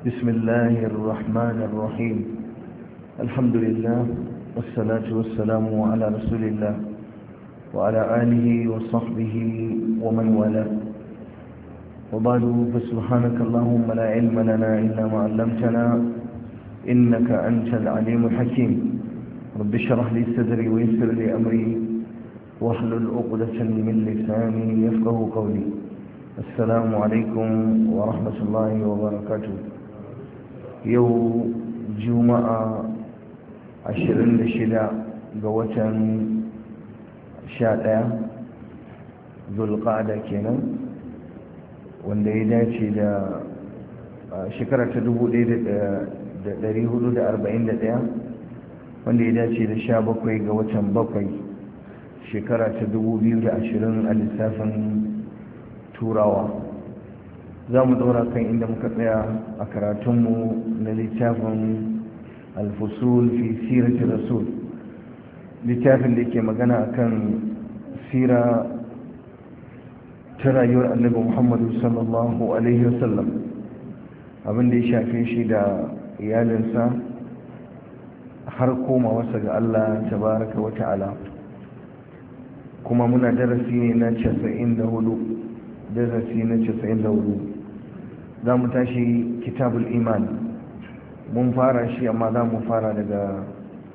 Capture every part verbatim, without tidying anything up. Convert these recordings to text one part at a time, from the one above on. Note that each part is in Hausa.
بسم الله الرحمن الرحيم. الحمد لله والصلاة والسلام على رسول الله وعلى آله وصحبه ومن والاه، وبعد، فسبحانك اللهم لا علم لنا إلا ما علمتنا إنك أنت العليم الحكيم. رب اشرح لي صدري ويسر لي أمري واحلل عقدة من لساني يفقه قولي. السلام عليكم ورحمة الله وبركاته. يوم جمعة عشرين لشدة قوة شادية ذو القعدة كنا wanda ya dace da shekara ta dubu ɗaya da ɗari hudu da arba'in da ɗaya, wanda ya dace da sha bakwai ga watan bakwai shekara ta dubu biyu da ashirin a lissafin turawa. za mu ɗora kan inda muka tsaya a karatunmu na littafin alfusul fi siratin rasul, littafin da ke magana akan sira ta rayuwar annabi muhammadu sallallahu alaihi wasallam, abinda ya shafe shi da iyalinsa har koma wasa ga Allah tabaraka wa ta'ala. kuma muna darasi ne na casa'in da hudu darasi na casa'in da hudu za mu tashi kitabul iman. mun fara shi amma za mu fara daga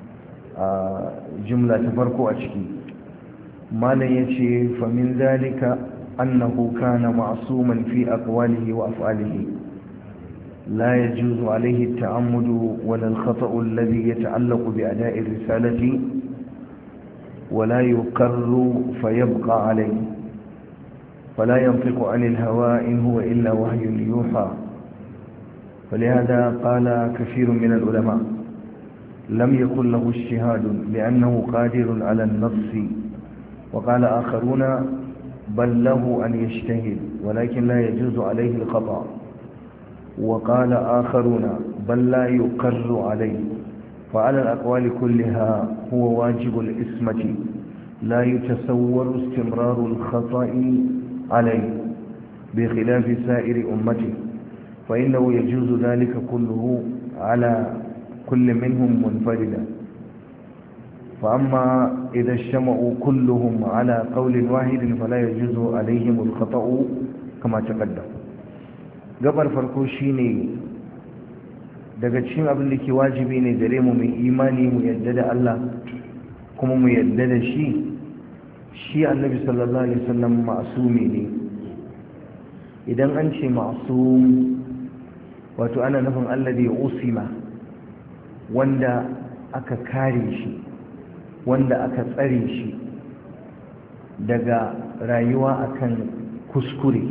jumla ta farko a ciki. malam ya ce famin zalika أنه كان معصوما في أقواله وأفعاله لا يجوز عليه التعمد ولا الخطأ الذي يتعلق بأداء الرسالة ولا يقر فيبقى عليه، فلا ينطق عن الهوى إن هو إلا وحي يوحى. فلهذا قال كثير من العلماء لم يكن له اجتهاد لأنه قادر على النص، وقال آخرون بل له أن يجتهد ولكن لا يجوز عليه الخطأ، وقال آخرون بل لا يقر عليه. فعلى الأقوال كلها هو واجب الإسمة، لا يتصور استمرار الخطأ عليه بخلاف سائر أمته، فإنه يجوز ذلك كله على كل منهم منفردا. فأما إذا اجتمعوا كلهم على قول واحد فلا يجوز عليهم الخطأ كما تقدم. gabar farko shine daga cikin abin da ke wajibi ne gare mu mai imani mu yadda da Allah kuma mu yadda da shi shi annabi sallallahu alaihi wasallam ma'sumi ne. idan an ce ma'sum wato ana nufin alladhi usima, wanda aka kare shi, wanda aka tsare shi daga rayuwa akan kuskure.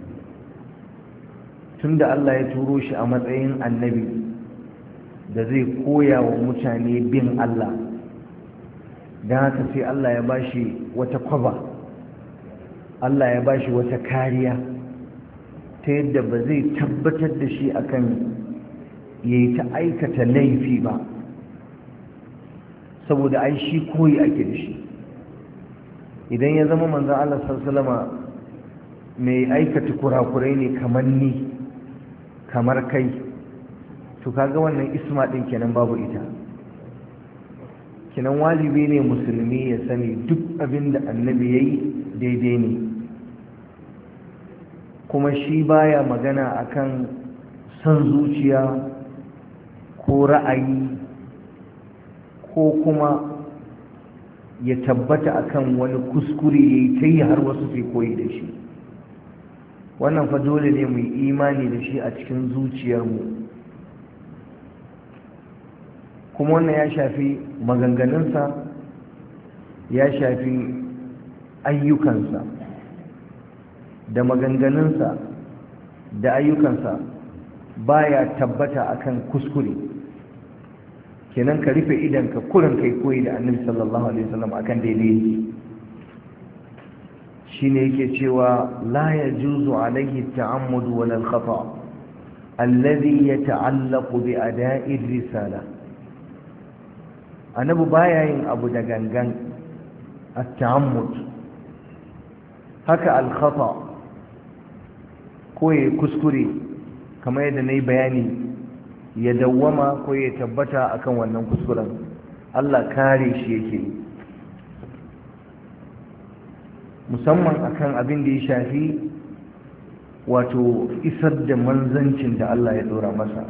tunda Allah ya turo shi a matsayin annabi da zai koya wa mutane bin Allah, don haka sai Allah ya bashi wata kwaba, Allah ya bashi wata kariya ta yadda ba zai tabbatar da shi akan yayi ta aikata laifi ba, saboda ai shi koyi ake da shi. idan ya zama manzon Allah sallallahu alaihi wasallama mai aikata kurakurai ne kamar ni kamar kai, to kaga wannan isma din kenan babu ita. kenan wajibi ne musulmi ya sani duk abin da annabi yayi daidai ne, kuma shi baya magana akan son zuciya ko ra'ayi ko kuma ya tabbata akan wani kuskure yayi ta yi har wasu sai koyi da shi. wannan fa dole ne mu yi imani da shi a cikin zuciyarmu. kuma wannan ya shafi maganganunsa, ya shafi ayyukansa, da maganganunsa da ayyukansa baya tabbata akan kuskure. kenan ka rufe idanka kurin kai koyi da annabi sallallahu alaihi wasallam akan daidai. shine yake cewa la yajuzu alaihi ta'ammud wala al-khata alladhi yata'allaqu bi ada'i ar-risala. annabi baya yin abu da gangan, at-ta'ammud. haka al-khata ko ya kuskure kamar yadda nayi bayani ya dawwama ko ya tabbata akan wannan kuskuren. Allah kare shi yake, musamman akan abin da ya shafi wato isar da manzancin da Allah ya dora masa.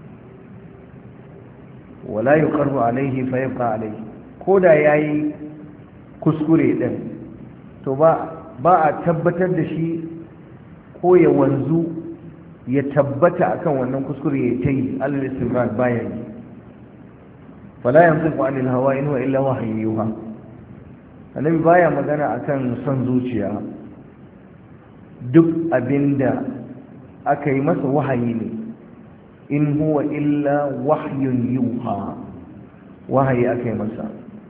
wala yuqarru alaihi fa yabqa alaihi, koda yayi kuskure din to ba ba a tabbatar da shi ko ya wanzu ya tabbata akan wannan kuskure ya tayi alal istimrar bayan yi. fala yantiqu anil hawa in huwa illa wahyu yuha, annabi baya magana akan son zuciya, duk abinda aka yi masa wahayi ne. in huwa illa wahyun yuha, wahayi aka yi masa.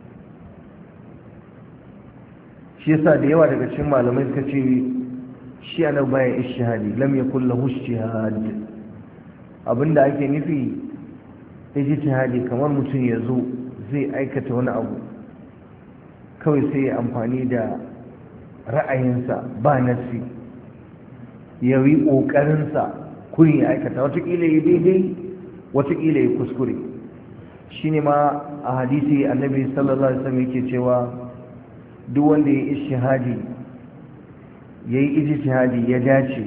shi yasa da yawa daga cikin malamai suka ce shi ana bayan ishihadi, lam yakul lahu ijtihad. abinda ake nufi ijtihadi kamar mutum ya zo zai aikata wani abu kawai sai ya amfani da ra'ayinsa ba nasi, ya yi ƙoƙarinsa kuri ya aikata, watakila ya daidai watakila ya kuskure. shi ne ma a hadisi annabi sallallahu alaihi wasallam yake cewa duk wanda ya yi ishihadi ya yi ijtihadi ya dace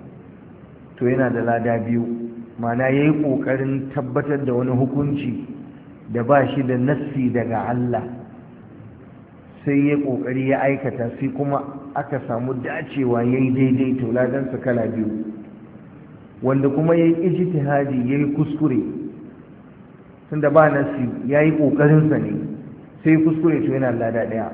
to yana da lada biyu, mana ya yi ƙoƙarin tabbatar da wani hukunci da ba shi da nassi daga Allah, sai ya ƙoƙari ya aikata, sai kuma aka samu dacewa ya yi daidai to ladansa kala biyu. wanda kuma ya yi ijtihadi ya yi kuskure tunda ba nassi ya yi ƙoƙarinsa ne sai kuskure to yana lada ɗaya.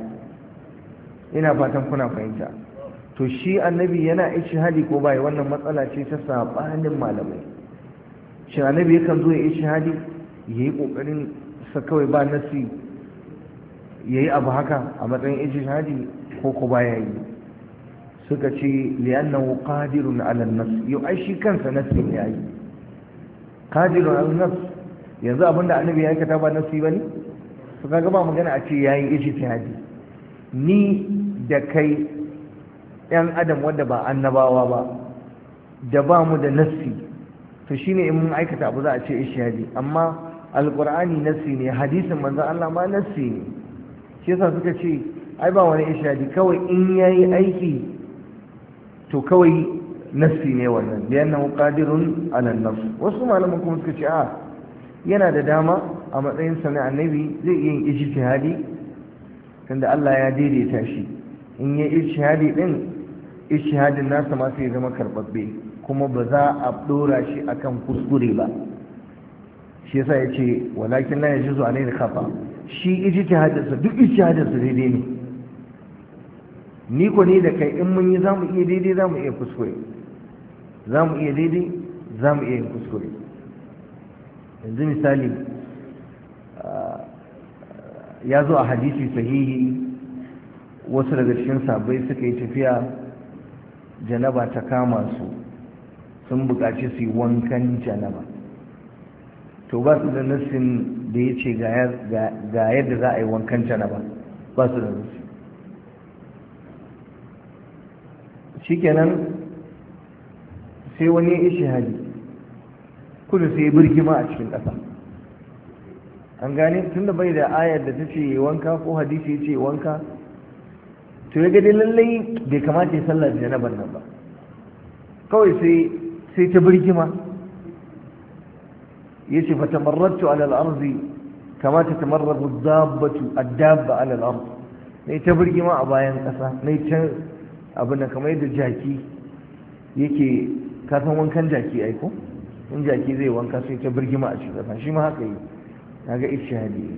ina fatan kuna fahimta. to shi annabi yana ijtihadi ko bai, wannan matsala ce ta sabanin malamai. shi annabi yakan zo ya ijtihadi yayi kokarin sa kawai ba nasi yayi abu haka a matsayin ijtihadi ko ko baya yi. suka ce li'annahu qadirun 'ala an-nafs, yau ai shi kansa nasi ne yayi qadirun 'ala an-nafs. yanzu abinda annabi ya aikata ba nasi bane, to kaga ba magana a ce yayi ijtihadi. ni da kai ‘yan adam wanda ba annabawa ba da ba mu da nassi, to shine in mun aikata abu za a ce ishihadi. amma alƙur'ani nassi ne, hadisin manzon Allah ma nassi ne. shi yasa suka ce ai ba wani ishihadi, kawai in yayi aiki to kawai nassi ne wannan, li'annahu qadirun 'ala an-nafs. wasu malaman kuma suka ce a yana da dama a matsayin sa na annabi zai iya yin ijtihadi tunda Allah ya daidaita shi. in yi ijtihadi din, ijtihadin nasa ma sai zama karbabbe, kuma ba za a dora shi akan kuskure ba. shi yasa yace walakin la yajuzu alayhi khata, shi ijtihadin sa duk ijtihadin sa daidai ne. ni ko ne da kai in mun yi zamu iya daidai zamu iya kuskure, zamu iya daidai zamu iya kuskure. yanzu misali ya zo a hadisi sahihi, wasu daga cikin sahabbai suka yi tafiya, janaba ta kama su, sun buƙaci su yi wankan janaba. to ba su da nassin da ya ce ga yadda za a yi wankan janaba, ba su da nassi. shikenan sai wani ya ishi hadi kudu sai ya birgima a cikin ƙasa. an gane tunda bai da ayar da ta ce wanka ko hadisi ya ce wanka, to ya gadi lallai bai kamata ya sallar janabar nan ba, kawai sai sai ta birgima. ya ce fata marrattu alal arzi kama ta tamarrabu dabbatu addabba alal arz, na ta birgima a bayan ƙasa, na ta abin da kamar yadda jaki yake, kasan wankan jaki aiko, in jaki zai wanka sai ta birgima a cikin ƙasa, shi ma haka yi. kaga ishadi.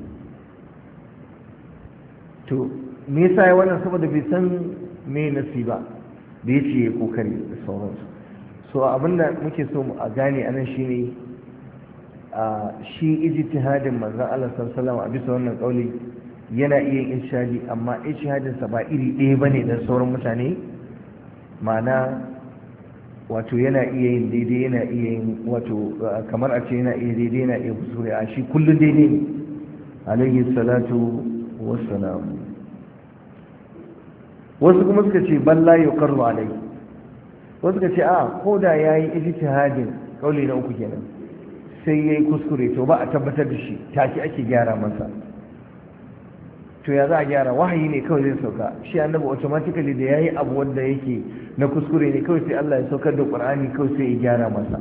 to me yasa ya wannan? saboda bai san me nasi ba da yace ya kokari da sauransu. so abinda muke so a gane anan shine a shi ijtihadin manzon Allah sallallahu alaihi wasallam a bisa wannan kauli yana iya yin ishadi, amma ishadin sa ba iri ɗaya bane da sauran mutane. ma'ana wato yana iya yin daidai, yana iya yin wato kamar a ce yana iya daidai, yana iya kuskure. a shi kullum daidai ne alaihi salatu wassalam. wasu kuma suka ce balla yuqarru alai, wasu suka ce a ko da yayi ijtihadin, kauli na uku kenan, sai ya yi kuskure to ba a tabbatar da shi take ake gyara masa. To ya za a gyara? wahayi ne kawai zai sauka, shi annabi automatically da ya yi abu wanda yake na kuskure ne kawai sai Allah ya saukar da Qur'ani kawai sai ya gyara masa.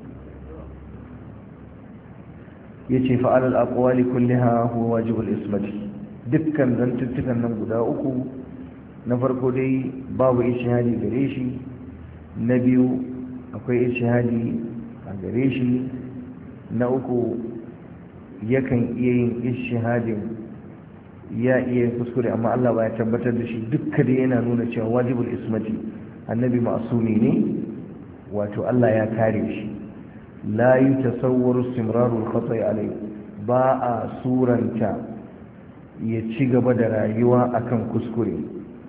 yace fa'al al-aqwali kullaha huwa wajibul ismati, dukkan zantuttukan nan guda uku, na farko dai babu ishihadi gare shi, na biyu akwai ishihadi a gare shi, na uku yakan iya yin ishihadin ya iya yin kuskure amma Allah ba ya tabbatar da shi. dukkan da yana nuna cewa wajibul ismati, annabi ma'sumi ne, wato Allah ya kare shi. la yutasawwaru istimrarul khata'i alayhi, ba a suranta ya ci gaba da rayuwa akan kuskure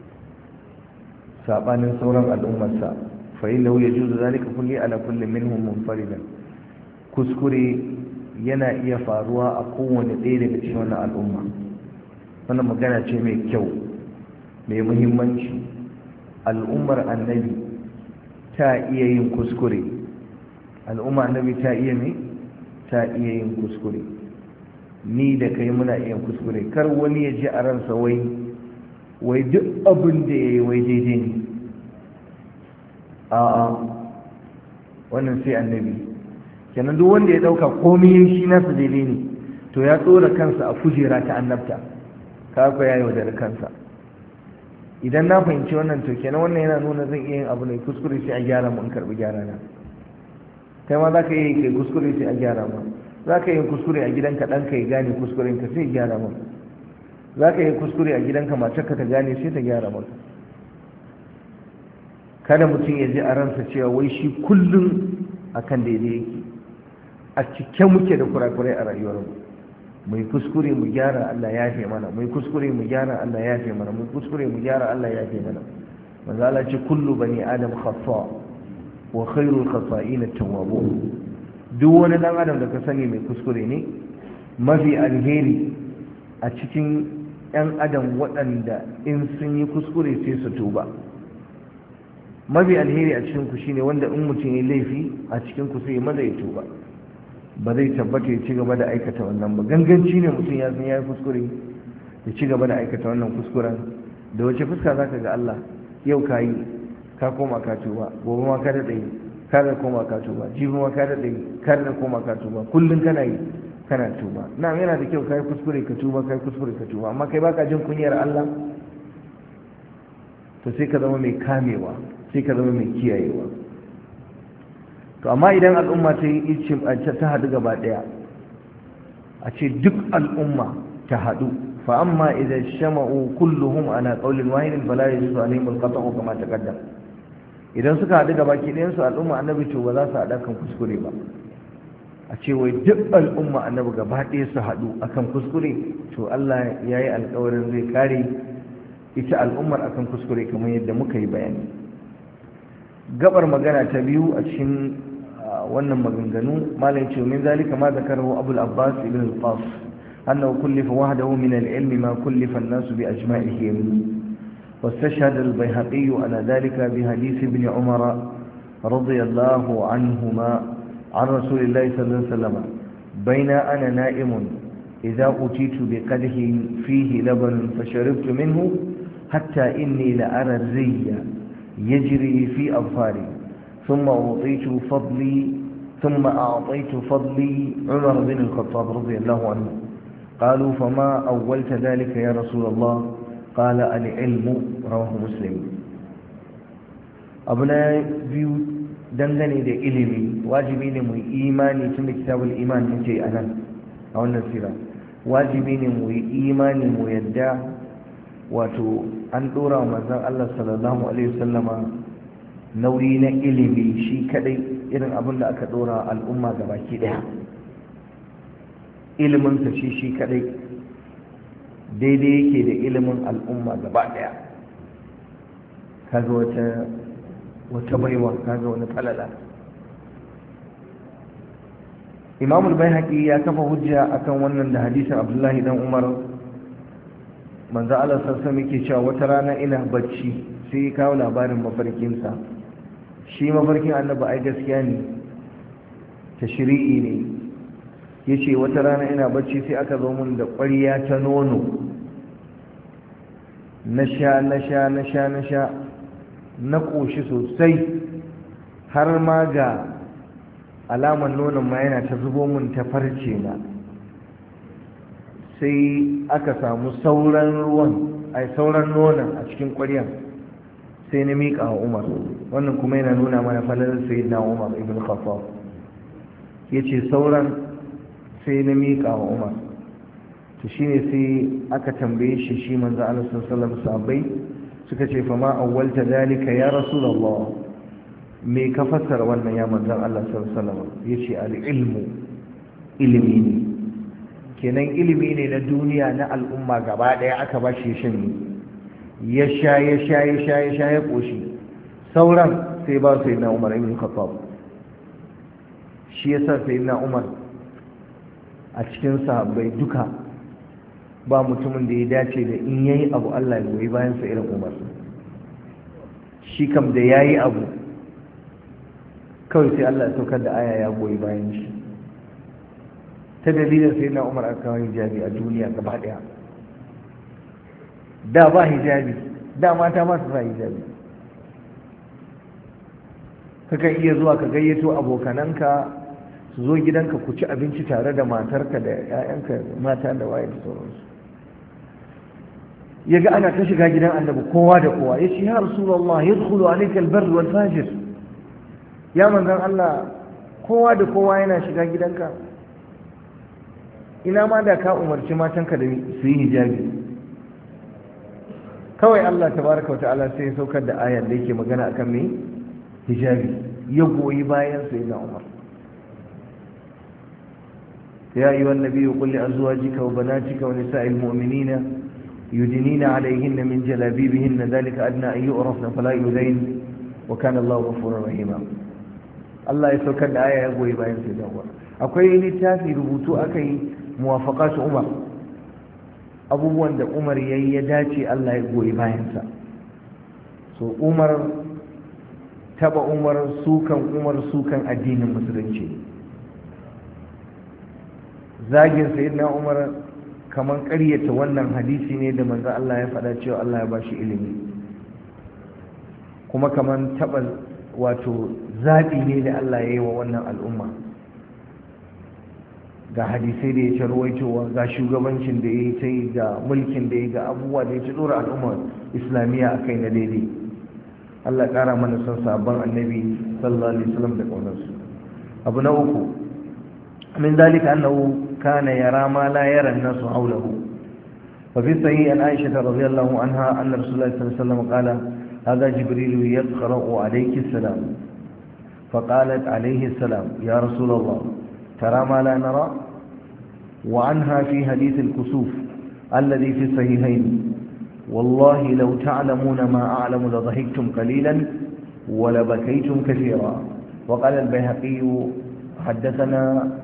sabanin sauran al'ummarsa. fa innahu yajuzu zalika kulli ala kulli minhum munfaridan, kuskure yana iya faruwa a kowane ɗaya daga cikin wannan al'umma. wannan magana ce mai kyau, mai muhimmanci. al'ummar annabi ta iya yin kuskure, al'umma annabi ta iya ne ta iya yin kuskure. ni da kai muna iya kuskure. Kar wani ya ji a ransa wai wai duk abin da ya yi wai daidai ne. a'a wannan sai annabi. kenan duk wanda ya dauka komai shi nasa daidai ne to ya tsora kansa a kujera ta annabta, kaga ya yi da kansa. idan na fahimci wannan to kenan wannan yana nuna zan iya yin abu ne kuskure sai a gyara mu in karbi gyara na. kai ma za ka yi kai kuskure sai a gyara ma. za ka yi kuskure a gidanka ɗanka ya gane kuskuren ka sai gyara ma. za ka yi kuskure a gidanka matarka ta gane sai ta gyara maka. kada mutum ya ji a ransa cewa wai shi kullum akan daidai yake. a cike muke da kurakurai a rayuwarmu. mai kuskure mu gyara Allah ya fi mana, mai kuskure mu gyara Allah ya fi mana, mai kuskure mu gyara Allah ya fi mana. manzo Allah ce kullu bani adam khata wa khairul khata'in at-tawwabun. duk wani dan adam da ka sani mai kuskure ne, mafi alheri a cikin yan adam waɗanda in sun yi kuskure sai su tuba. mafi alheri a cikin ku shine wanda in mutum ya laifi a cikin ku sai maza ya tuba, ba zai tabbata ya ci gaba da aikata wannan ba. ganganci ne mutum ya san ya yi kuskure ya ci gaba da aikata wannan kuskuren. da wace fuska zaka ga Allah? yau ka yi ka koma ka tuba, gobe ma ka daɗe ka da koma ka tuba, jibi ma ka daɗe ka da koma ka tuba, kullum kana yi kana tuba. na yana da kyau ka yi kuskure ka tuba, ka yi kuskure ka tuba, amma kai baka jin kunyar Allah, to sai ka zama mai kamewa, sai ka zama mai kiyayewa. to amma idan al'umma ta yi icin ta haɗu gaba ɗaya, a ce duk al'umma ta haɗu, fa amma idan shama'u kulluhum ana qaulin wahidin fala yajuzu alaihim al-qat'u kama taqaddam. idan suka haɗu gaba ki ɗayan su al'umma annabi to ba za su haɗa kan kuskure ba. a ce wai duk al'umma annabi gaba ɗaya su haɗu akan kuskure, to Allah ya yi alƙawarin zai kare ita al'ummar akan kuskure kamar yadda muka yi bayani. gabar magana ta biyu a cikin wannan maganganu malai ce min zalika ma zakarahu abul abbas ibn al-qas annahu kullifa wahdahu min al-ilmi ma kullifa an-nas bi ajma'ihim. واستشهد البيهقي على ذلك بحديث ابن عمر رضي الله عنهما عن رسول الله صلى الله عليه وسلم بين أنا نائم إذا أتيت بقدح فيه لبن فشربت منه حتى إني لأرى الري يجري في أظفاري ثم أعطيت فضلي ثم أعطيت فضلي عمر بن الخطاب رضي الله عنه. قالوا فما أولت ذلك يا رسول الله؟ قال العلم. رواه مسلم. أبنا بيو dangane da ilimi wajibi ne mu imani tun da kitabul iman muke anan a wannan sira. wajibi ne mu yi imani mu yadda wato an dora wa manzon Allah sallallahu alaihi wasallama nauyi na ilimi shi kadai, irin abin da aka dora al'umma gabaki daya. ilimin sa shi shi kadai daidai yake da ilimin al'umma gaba daya. kaga wata wata baiwa, kaga wani falala. Imam al-Baihaqi ya kafa hujja akan wannan da hadisin Abdullahi dan Umar. manzo Allah sallallahu alaihi wasallam yake cewa wata rana ina bacci sai ya kawo labarin mafarkin sa. shi mafarkin annabi ai gaskiya ne, tashri'i ne, yace wata rana ina bacci sai aka zo mun da ƙwarya ta nono na sha na sha na sha na sha na ƙoshi sosai har ma ga alamar nonon ma yana ta zubo mun ta farce na, sai aka samu sauran ruwan ai sauran nonon a cikin ƙwaryan sai na miƙa wa Umar. Wannan kuma yana nuna mana falalar sayyidina Umar ibn Khattab. Yace sauran sai na miƙa wa Umar. To shine sai aka tambaye shi shi manzo Allah sallallahu alaihi wasallam sahabbai suka ce fa ma awwalta dalika ya rasulullah, me ka fassara wannan ya manzo Allah sallallahu alaihi wasallam? Yace al-ilmu, ilimi ne. Kenan ilimi ne na duniya na al'umma gaba daya aka ba shi shin ya sha ya sha ya sha ya sha ya koshi, sauran sai ba sai na Umar ibn Khattab. Shi yasa sai na Umar a cikin sahabbai duka ba mutumin da ya dace da in yayi abu Allah ya goyi bayan sa irin Umar. Shi kam da yayi abu kawai sai Allah ya saukar da aya ya goyi bayan shi. Ta dalilin sai na Umar aka kawo hijabi a duniya gaba daya. Da ba hijabi, da mata ma su sa hijabi. Kakan iya zuwa ka gayyato abokananka su zo gidanka ku ci abinci tare da matarka da 'ya'yanka mata da waye da sauransu. Ya ga ana ta shiga gidan annabi kowa da kowa, ya ce ya Rasulullah yadkhulu alayka al-barr wal fajir, ya manzon Allah kowa da kowa yana shiga gidanka, ina ma da ka umarci matanka da su yi hijabi. Kawai Allah tabaraka wata'ala sai ya saukar da ayar da yake magana akan me hijabi, ya goyi bayan sayyidina Umar. ya ayyuhan nabiyyu qul li azwajika wa banatika wa nisa'il mu'minina yudnina 'alayhinna min jalabibihinna dhalika adna an yu'rafna fala yudayn wa kana Allahu ghafurur rahima. Allah ya saukar da aya ya goyi bayan sayyidina Umar. Akwai littafi rubutu akai muwafaqat Umar, abubuwan da Umar ya yi ya dace Allah ya goyi bayansa. So Umar taba Umar sukan Umar sukan addinin musulunci, zagin sayyidina Umar kaman ƙaryata wannan hadisi ne da manzo Allah ya faɗa cewa Allah ya bashi ilimi, kuma kaman taba wato zabi ne da Allah ya yi wa wannan al'umma. Ga hadisai da ya ci ruwaitowa, ga shugabancin da ya yi ta yi, ga mulkin da ya ga abubuwa da ya ci dora al'ummar islamiyya a kai na daidai. Allah ƙara mana son sabon annabi sallallahu alaihi wasallam da ƙaunarsu. Abu na uku, min zalika annahu kana yara ma la yara an-nasu hawlahu. Wa fi sahih an Aisha radhiyallahu anha anna Rasulullah sallallahu alaihi wasallam qala hadha Jibril yaqra'u alayki as-salam. فقالت عليه السلام يا رسول الله ترى ما لا نرى. وعنها في حديث الكسوف الذي في الصحيحين والله لو تعلمون ما أعلم لضحكتم قليلا ولبكيتم كثيرا. وقال البيهقي حدثنا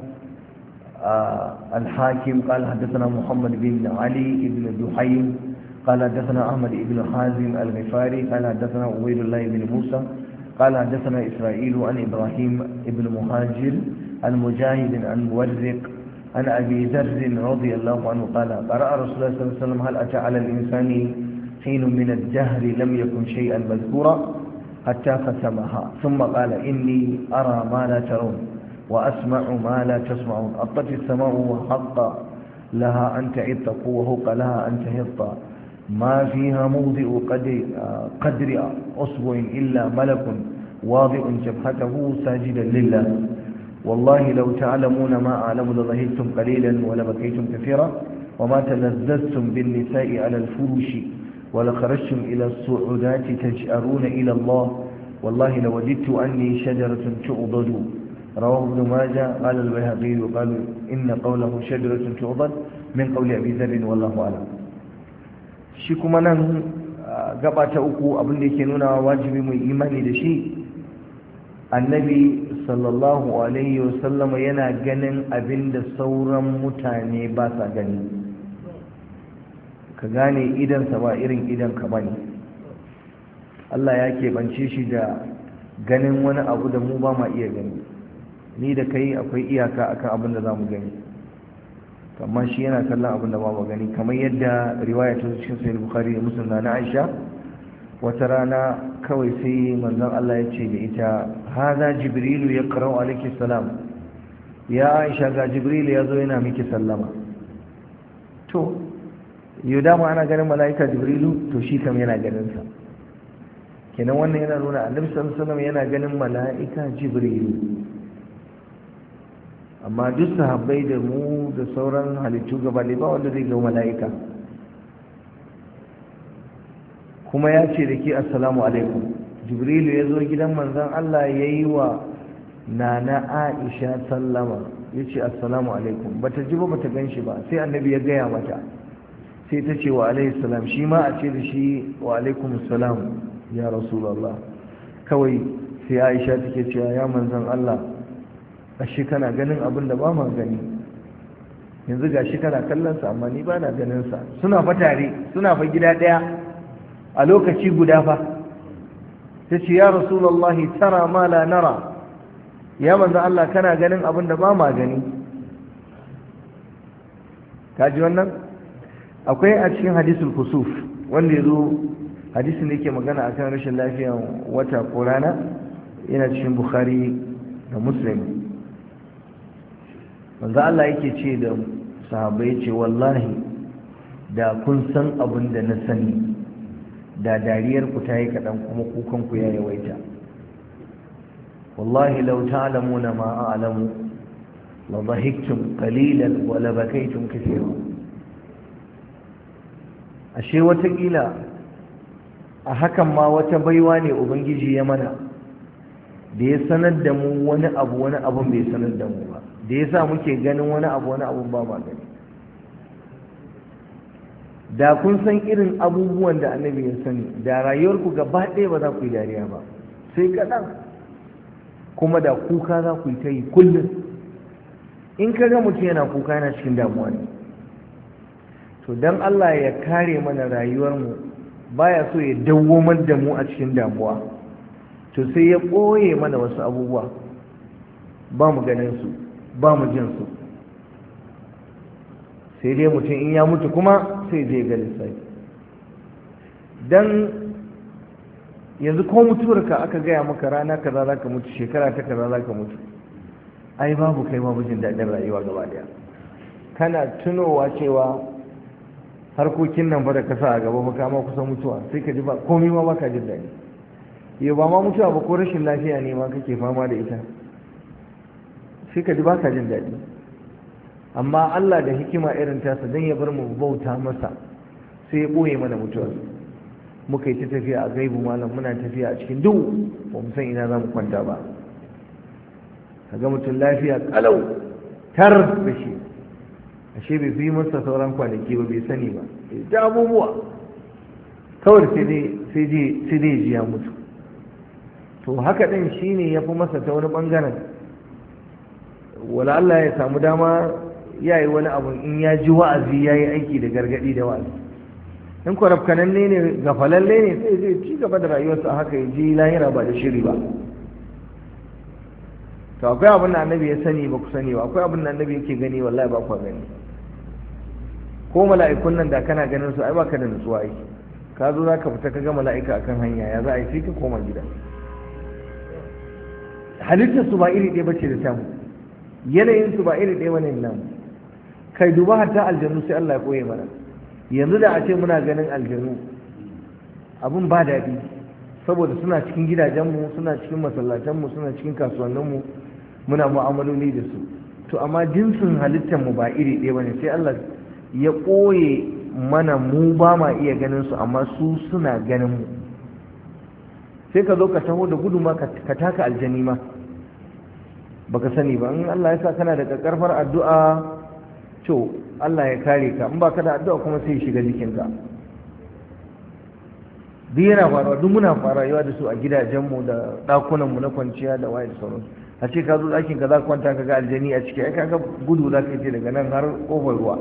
آه الحاكم قال حدثنا محمد بن علي بن دحيم قال حدثنا أحمد بن حازم الغفاري قال حدثنا عبيد الله بن موسى قال حدثنا إسرائيل عن إبراهيم بن مهاجر المجاهد عن مورق عن أبي ذر رضي الله عنه قال قرأ رسول الله صلى الله عليه وسلم هل أتى على الإنسان حين من الدهر لم يكن شيئا مذكورا حتى ختمها ثم قال إني أرى ما لا ترون وأسمع ما لا تسمعون أطت السماء وحق لها أن تعط وهق لها أن تهط ما فيها موضع قدر, قدر أصبع إلا ملك واضع جبهته ساجدا لله والله لو تعلمون ما أعلم لضحكتم قليلا ولبكيتم كثيرا وما تلذذتم بالنساء على الفروش ولخرجتم إلى الصعودات تجأرون إلى الله والله لوجدت أني شجرة تعضد. رواه ابن ماجه قال البيهقي وقال إن قوله شجرة تعضد من قول أبي ذر والله أعلم. shi kuma nan gaba ta uku abin da yake nuna wajibi mai imani da shi, annabi sallallahu alaihi wasallam yana ganin abin da sauran mutane ba sa gani. Ka gane idansa ba irin idanka ba ne. Allah ya keɓance shi da ganin wani abu da mu ba ma iya gani. Ni da kai akwai iyaka akan abin da za mu gani. amma shi yana kallon abin da ba mu gani, kamar yadda riwaya ta cikin sahih bukhari da muslim na Aisha wata rana kawai sai manzon Allah ya ce da ita haza jibrilu yaqra'u alayki salam, ya Aisha ga jibrilu yazo yana miki sallama. to yau dama ana ganin mala'ika jibrilu, to shi kam yana ganin sa, kenan wannan yana nuna annabi sallallahu alaihi wasallam yana ganin mala'ika jibrilu. amma duk sahabbai da mu da sauran halittu gaba ne ba wanda zai ga mala'ika. kuma ya ce da ke assalamu alaikum, jibrilu ya zo gidan manzon Allah ya yi wa nana Aisha sallama, ya ce assalamu alaikum, bata ji ba bata gan shi ba, sai annabi ya gaya mata, sai ta ce wa alaihi salam, shi ma a ce da shi wa alaikum salam ya rasulallah. kawai sai Aisha take cewa ya manzon Allah, ashe kana ganin abin da ba ma gani, yanzu ga shi kana kallonsa amma ni ba na ganinsa. suna fa tare, suna fa gida ɗaya a lokaci guda fa. ta ce ya rasulullahi tara ma la nara, ya manzo Allah kana ganin abin da ba ma gani. kaji wannan akwai a cikin hadisul kusuf wanda yazo hadisin da yake magana akan rashin lafiyan wata ko rana, yana cikin bukhari da muslim. manzo Allah yake ce da sahabbai, ce wallahi da kun san abin da na sani da dariyar ku tayi kadan kuma kukan ku ya yawaita. wallahi law ta'lamuna ma a'lamu la dhahiktum qalilan wa la bakaytum kathiran. ashe wata kila a hakan ma wata baiwa ne ubangiji ya mana, da ya sanar da mu wani abu wani abun bai sanar da mu ba, da ya sa muke ganin wani abu wani abun ba ma gani. da kun san irin abubuwan da annabi ya sani, da rayuwarku gaba ɗaya ba za ku yi dariya ba sai kaɗan, kuma da kuka za ku yi ta yi kullum. in ka ga mutum yana kuka yana cikin damuwa ne. to don Allah ya kare mana rayuwarmu, baya so ya dawwamar da mu a cikin damuwa, to sai ya ɓoye mana wasu abubuwa, ba mu ganin su ba mu jin su, sai dai mutum in ya mutu kuma sai zai ga lissafi. dan yanzu ko mutuwarka aka gaya maka rana kaza za ka mutu, shekara ta kaza za ka mutu, ai babu kai babu jin daɗin rayuwa gaba daya. kana tunowa cewa harkokin nan fa da kasa a gaba maka ma kusan mutuwa, sai ka ji ba komai ma baka jin daɗi. yau ba ma mutuwa ba, ko rashin lafiya ne ma kake fama da ita, sai ka ji baka jin daɗi. amma Allah da hikima irin tasa don ya bar mu bauta masa, sai ya ɓoye mana mutuwar. muka yi ta tafiya a gaibu malam, muna tafiya a cikin duhu, ba mu san ina za mu kwanta ba. kaga mutum lafiya kalau tar da shi, ashe bai fi masa sauran kwanaki ba, bai sani ba, ta abubuwa kawai sai dai ji ya mutu. to haka ɗin shi ne ya fi masa ta wani ɓangaren. wala Allah ya samu dama ya yi wani abu in ya ji wa'azi ya yi aiki da gargaɗi da wa'azi. in kwarafkananne ne gafalalle ne sai zai ci gaba da rayuwarsa haka, ya ji lahira ba da shiri ba. to akwai abin da annabi ya sani ba ku sani ba, akwai abin da annabi yake gani wallahi ba ku gani. ko mala'ikun nan da kana ganin su ai ba ka da nutsuwa ai, ka zo za ka fita ka ga mala'ika akan hanya, ya za a yi sai ka koma gida. halittar su ba iri ɗaya bace da tamu, yanayin su ba iri ɗaya bane nan. kai duba hatta aljanu sai Allah ya koye mana. yanzu da a ce muna ganin aljanu abun ba daɗi, saboda suna cikin gidajenmu, suna cikin masallatanmu, suna cikin kasuwanninmu, muna mu'amaloli da su. to amma jinsin halittar mu ba iri ɗaya bane, sai Allah ya koye mana, mu ba ma iya ganin su amma su suna ganin mu. sai ka zo ka taho da gudu ma ka taka aljani ma baka sani ba. in Allah ya sa kana da karfar addu'a to Allah ya kare ka, in baka da addu'a kuma sai ya shiga jikinka. duk yana faruwa, duk muna faruwa da su a gidajenmu da ɗakunanmu na kwanciya da waye da sauransu. a ce ka zo ɗakin ka za ka kwanta ka ga aljani a ciki, ai kaga gudu za ka yi daga nan har kofar ruwa.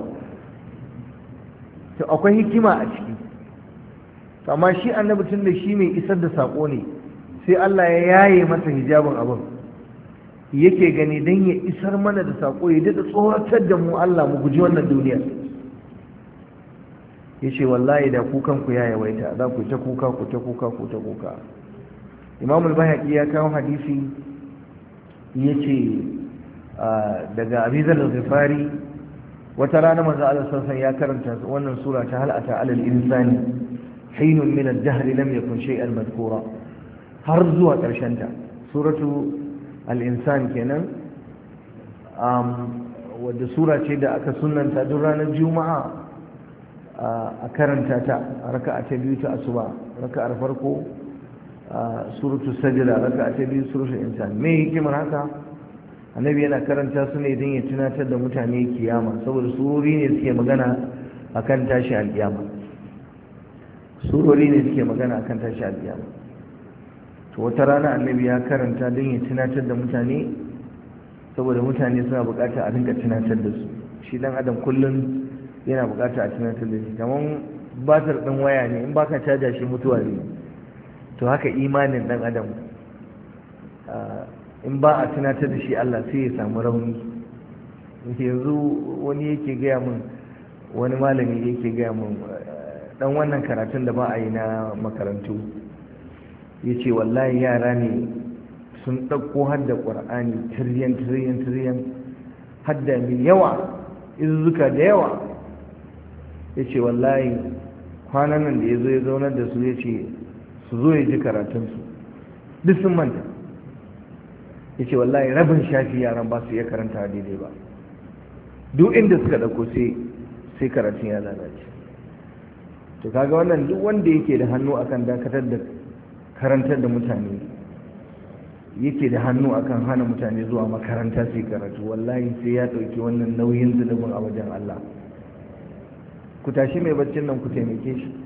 to akwai hikima a ciki. amma shi annabi tun da shi mai isar da sako ne, sai Allah ya yaye masa hijabin abin, yake gani don ya isar mana da saƙo ya daɗa tsoratar da mu Allah mu guji wannan duniyar. Ya ce wallahi da kukanku ya yawaita za ku ta kuka ku ta kuka ku ta kuka. Imam al-Bayhaqi ya kawo hadisi ya ce daga Abi Dharr al-Ghifari wata rana manzo Allah sallallahu alaihi wasallam ya karanta wannan sura ta hal ata alal insani hinun min ad-dahr lam yakun shay'an madhkura har zuwa ƙarshen ta. Suratu al-insan kenan um wadda sura ce da aka sunnanta duk ranar juma'a a karanta ta a raka'a ta biyu ta asuba, raka'ar farko suratu sajda, raka'a ta biyu suratul insan. me hikimar haka? Annabi yana karanta su ne don ya tunatar da mutane kiyama, saboda surori ne suke magana akan tashi alkiyama surori ne suke magana akan tashi alkiyama to wata rana Annabi ya karanta don ya tunatar da mutane, saboda mutane suna bukata a rinka tunatar da su. Shi dan adam kullum yana bukata a tunatar da shi, kamar batar ɗin waya ne, in baka caja shi mutuwa ne. To haka imanin dan adam, in ba a tunatar da shi Allah sai ya samu rauni. Yanzu wani yake gaya min, wani malami yake gaya min dan wannan karatun da ba a yi na makarantu, ya ce wallahi yara ne sun ɗauko hadda ƙwar'ani tiriyan tiriyan tiriyan hadda mai yawa, izuzuka da yawa. Ya ce wallahi kwanan nan da ya zo ya zaunar da su ya ce su zo ya ji karatunsu duk sun manta. Ya ce wallahi rabin shafi yaran ba su iya karanta daidai ba, duk inda suka ɗauko sai karatun ya lalace. To kaga wannan duk wanda yake da hannu akan dakatar da karantar da mutane, yake da hannu akan hana mutane zuwa makaranta su karatu, wallahi sai ya ɗauki wannan nauyin zunubin a wajen Allah. Ku tashi mai baccin nan ku taimake shi.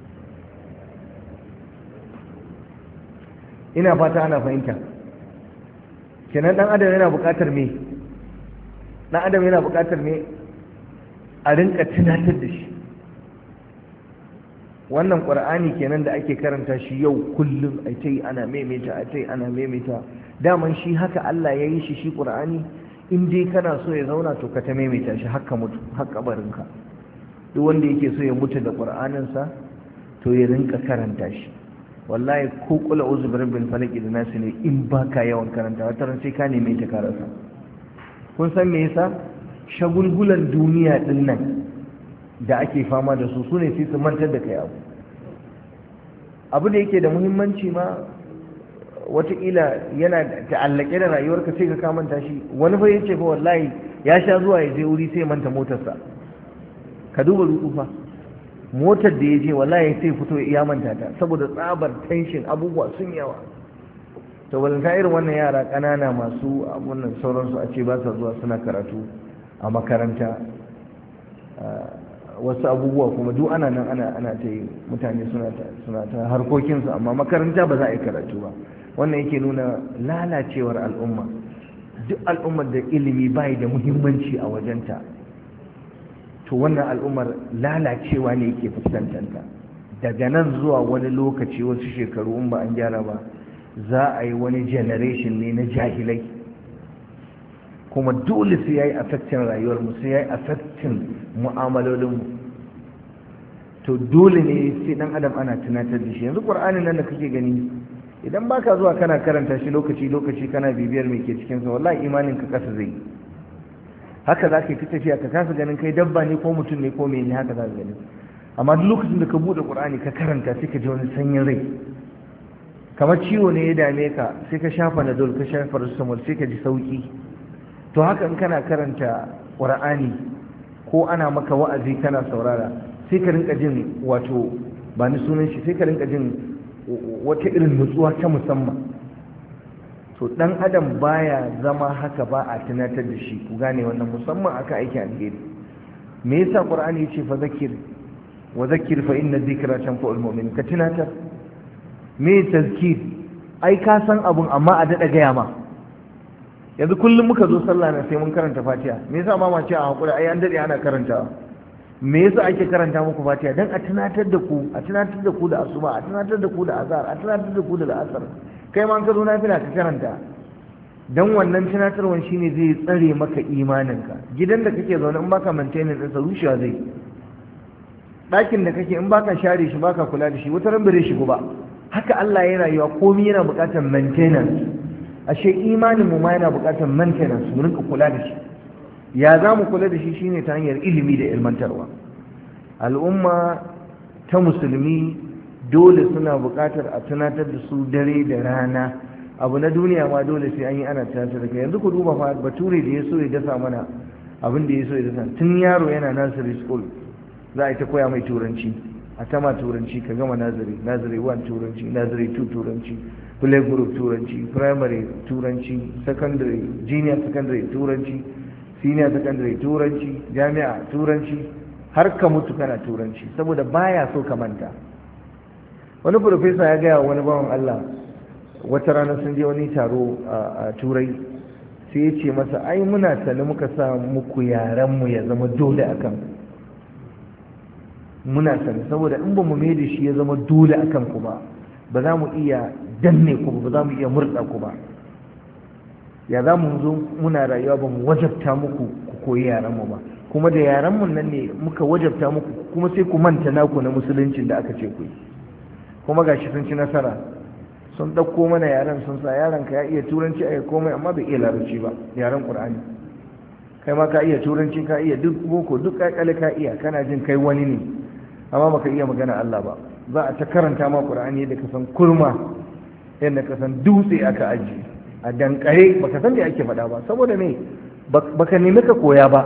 Ina fata ana fahimta. Kenan dan adam yana buƙatar me? Dan adam yana buƙatar me? A rinka tunatar da shi. Wannan Qur'ani kenan da ake karanta shi yau kullum, ai tai ana maimaita, ai tai ana maimaita. Daman shi haka Allah ya yi shi shi Qur'ani, in dai kana so ya zauna to ka ta maimaita shi haka mutu, haka barinka. Duk wanda yake so ya mutu da Qur'aninsa to ya rinka karanta shi. Wallahi ko kula uzu birbil falaki da nasu ne in baka yawan karanta wata ran sai ka neme ta karasa. Kun san me yasa? Shagulgulan duniya din nan da ake fama da su sune sai su mantar da kai abu abu da yake da muhimmanci ma wataƙila yana ta'allake da rayuwarka sai ka kamanta shi. Wani fa yace fa wallahi ya sha zuwa ya je wuri sai manta motarsa. Ka duba rudu fa, motar da ya je wallahi sai fito ya manta ta saboda tsabar tension, abubuwa sun yawa. To balanta irin wannan yara ƙanana masu wannan sauransu a ce ba sa zuwa suna karatu a makaranta, wasu abubuwa kuma duk ana nan ana ana ta yi, mutane suna ta suna ta harkokinsu, amma makaranta ba za a yi karatu ba. Wannan yake nuna lalacewar al'umma. Duk al'ummar da ilimi bai da muhimmanci a wajenta, to wannan al'ummar lalacewa ne yake fuskantanta. Daga nan zuwa wani lokaci, wasu shekaru, in ba an gyara ba, za a yi wani generation ne na jahilai, kuma dole sai ya yi affectin rayuwarmu, sai ya yi affectin mu'amalolinmu. To dole ne sai dan adam ana tunatar da shi. Yanzu Qur'anin nan da kake gani, idan baka zuwa kana karanta shi lokaci lokaci kana bibiyar me ke cikin sa, wallahi imanin ka kasa zai. Haka za ka yi tafiya ka kasa ganin kai dabba ne ko mutum ne ko mene, haka za ka gani. Amma duk lokacin da ka bude Qur'ani ka karanta sai ka ji wani sanyin rai, kamar ciwo ne ya dame ka sai ka shafa Nadol, ka shafa Paracetamol sai ka ji sauki. To haka in kana karanta Qur'ani ko ana maka wa'azi kana saurara, sai ka rinka jin wato ba ni sunan shi, sai ka rinka jin wata irin nutsuwa ta musamman. To dan adam baya zama haka ba a tunatar da shi, ku gane wannan, musamman aka aiki alheri. Me yasa Qur'ani yace fa zakir wa zakir fa inna dhikra tanfa'ul mu'min? Ka tunatar. Me tazkir? Ai ka san abun amma a dada gaya ma. Yanzu kullum muka zo sallah na sai mun karanta Fatiha. Me yasa ma ma ce a hakuri, ai an dade ana karantawa. Me yasa ake karanta muku Fatiha? Dan a tunatar da ku, a tunatar da ku da asuba, a tunatar da ku da azhar, a tunatar da ku da al'asr. Kai ma an ka zo nafila ka karanta. don wannan tunatarwar shine zai tsare maka imaninka. Gidan da kake zaune in baka maintaining ɗinsa rushewa zai, ɗakin da kake in baka share shi baka kula da shi wata ran bare shigo ba. Haka Allah ya rayuwa, komai yana buƙatar maintenance. Ashe imanin mu ma yana buƙatar maintenance, mu rinka kula da shi. Ya za mu kula da shi shine ta hanyar ilimi da ilmantarwa. Al'umma ta musulmi dole suna buƙatar a tunatar da su dare da rana. Abu na duniya ma dole sai an yi ana tunatar da kai. Yanzu ku duba fa bature da ya so ya dasa mana abin da ya so ya dasa tun yaro yana nursery school za a yi ta koya mai turanci, a tama turanci ka gama nazari, nazari one turanci, nazari two turanci, play group turanci, primary turanci, secondary junior secondary turanci, senior secondary turanci, jami'a turanci, har ka mutu kana turanci saboda baya so ka manta. Wani professor ya gaya wani bawan Allah wata rana sun je wani taro a turai, sai ya ce masa ai muna sani muka sa muku yarenmu ya zama dole akan muna sani saboda in ba mu mai da shi ya zama dole akan ku ba ba za mu iya danne ku ba za mu iya murda ku ba. Ya za mu zo muna rayuwa ba mu wajabta muku ku koyi yarenmu ba, kuma da yarenmu nan ne muka wajabta muku kuma sai ku manta naku na musuluncin da aka ce ku yi. Kuma gashi sun ci nasara, sun ɗauko mana yaren sun sa yaron ka ya iya turanci a komai amma bai iya larabci ba, yaren ƙur'ani. Kai ma ka iya turanci, ka iya duk boko, duk ƙaƙale ka iya, kana jin kai wani ne amma baka iya magana Allah ba. Za a ta karanta ma ƙur'ani yadda ka san kurma, yadda ka san dutse aka aji a dankare, baka san da ake faɗa ba saboda me baka nemi ka koya ba,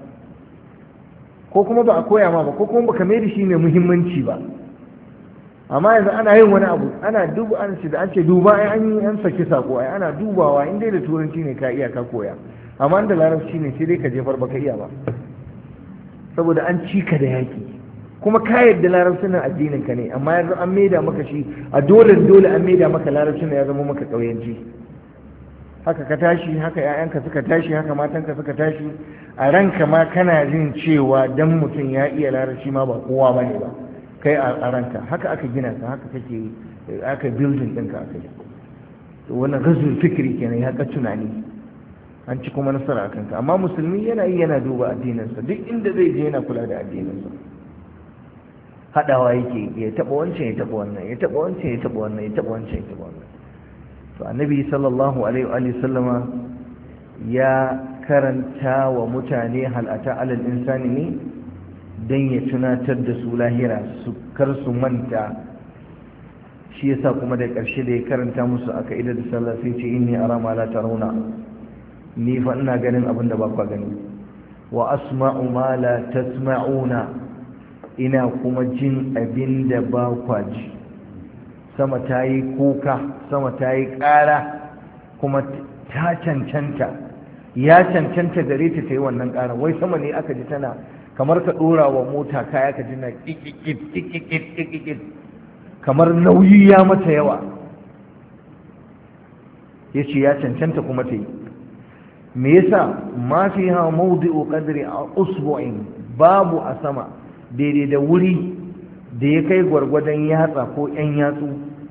ko kuma ba a koya ma ba, ko kuma baka mai da shi mai muhimmanci ba. Amma yanzu ana yin wani abu ana duba an ce da an ce duba ai an yi an saki sako ai ana dubawa in dai da turanci ne ka iya ka koya, amma da larabci ne sai dai ka jefar baka iya ba saboda an ci ka da yaki. Kuma ka yarda larabcin nan addinin ka ne, amma yanzu an maida maka shi a dole dole an maida maka larabcin ya zama maka kauyanci. Haka ka tashi, haka ƴaƴanka suka tashi, haka matanka suka tashi, a ranka ma kana jin cewa dan mutum ya iya larabci ma ba kowa bane ba kai a ranka. Haka aka gina ka, haka kake aka building ɗinka aka yi. To wannan ghazul fikri kenan, ya ka tunani an ci kuma nasara a kanka. Amma musulmi yana yi yana duba addininsa, duk inda zai je yana kula da addininsa. Haɗawa yake ya taɓa wancan ya taɓa wannan, ya taɓa wancan ya taɓa wannan, ya taɓa wancan ya taɓa wannan. To annabi sallallahu alaihi wa sallama ya karanta wa mutane hal ata alal insani ne dan ya tunatar da su lahira su kar su manta. Shi yasa kuma da ƙarshe da ya karanta musu aka ida da sallah sai ce inni ara ma la tarawna, ni fa ina ganin abin da ba ku gani, wa asma'u ma la tasma'una, ina kuma jin abin da ba ku ji. Sama ta yi kuka, sama ta yi ƙara, kuma ta cancanta, ya cancanta gare ta ta yi wannan ƙara. Wai sama ne aka ji tana kamar ka ɗora wa mota kaya ka ji na ƙiƙiƙit, kamar nauyi ya mata yawa. Ya ce ya cancanta kuma ta yi. Me yasa? Ma fi ha mawdi'u qadri a usbu'in, babu a sama daidai da wuri da ya kai gwargwadon yatsa ko ‘yan yatsu,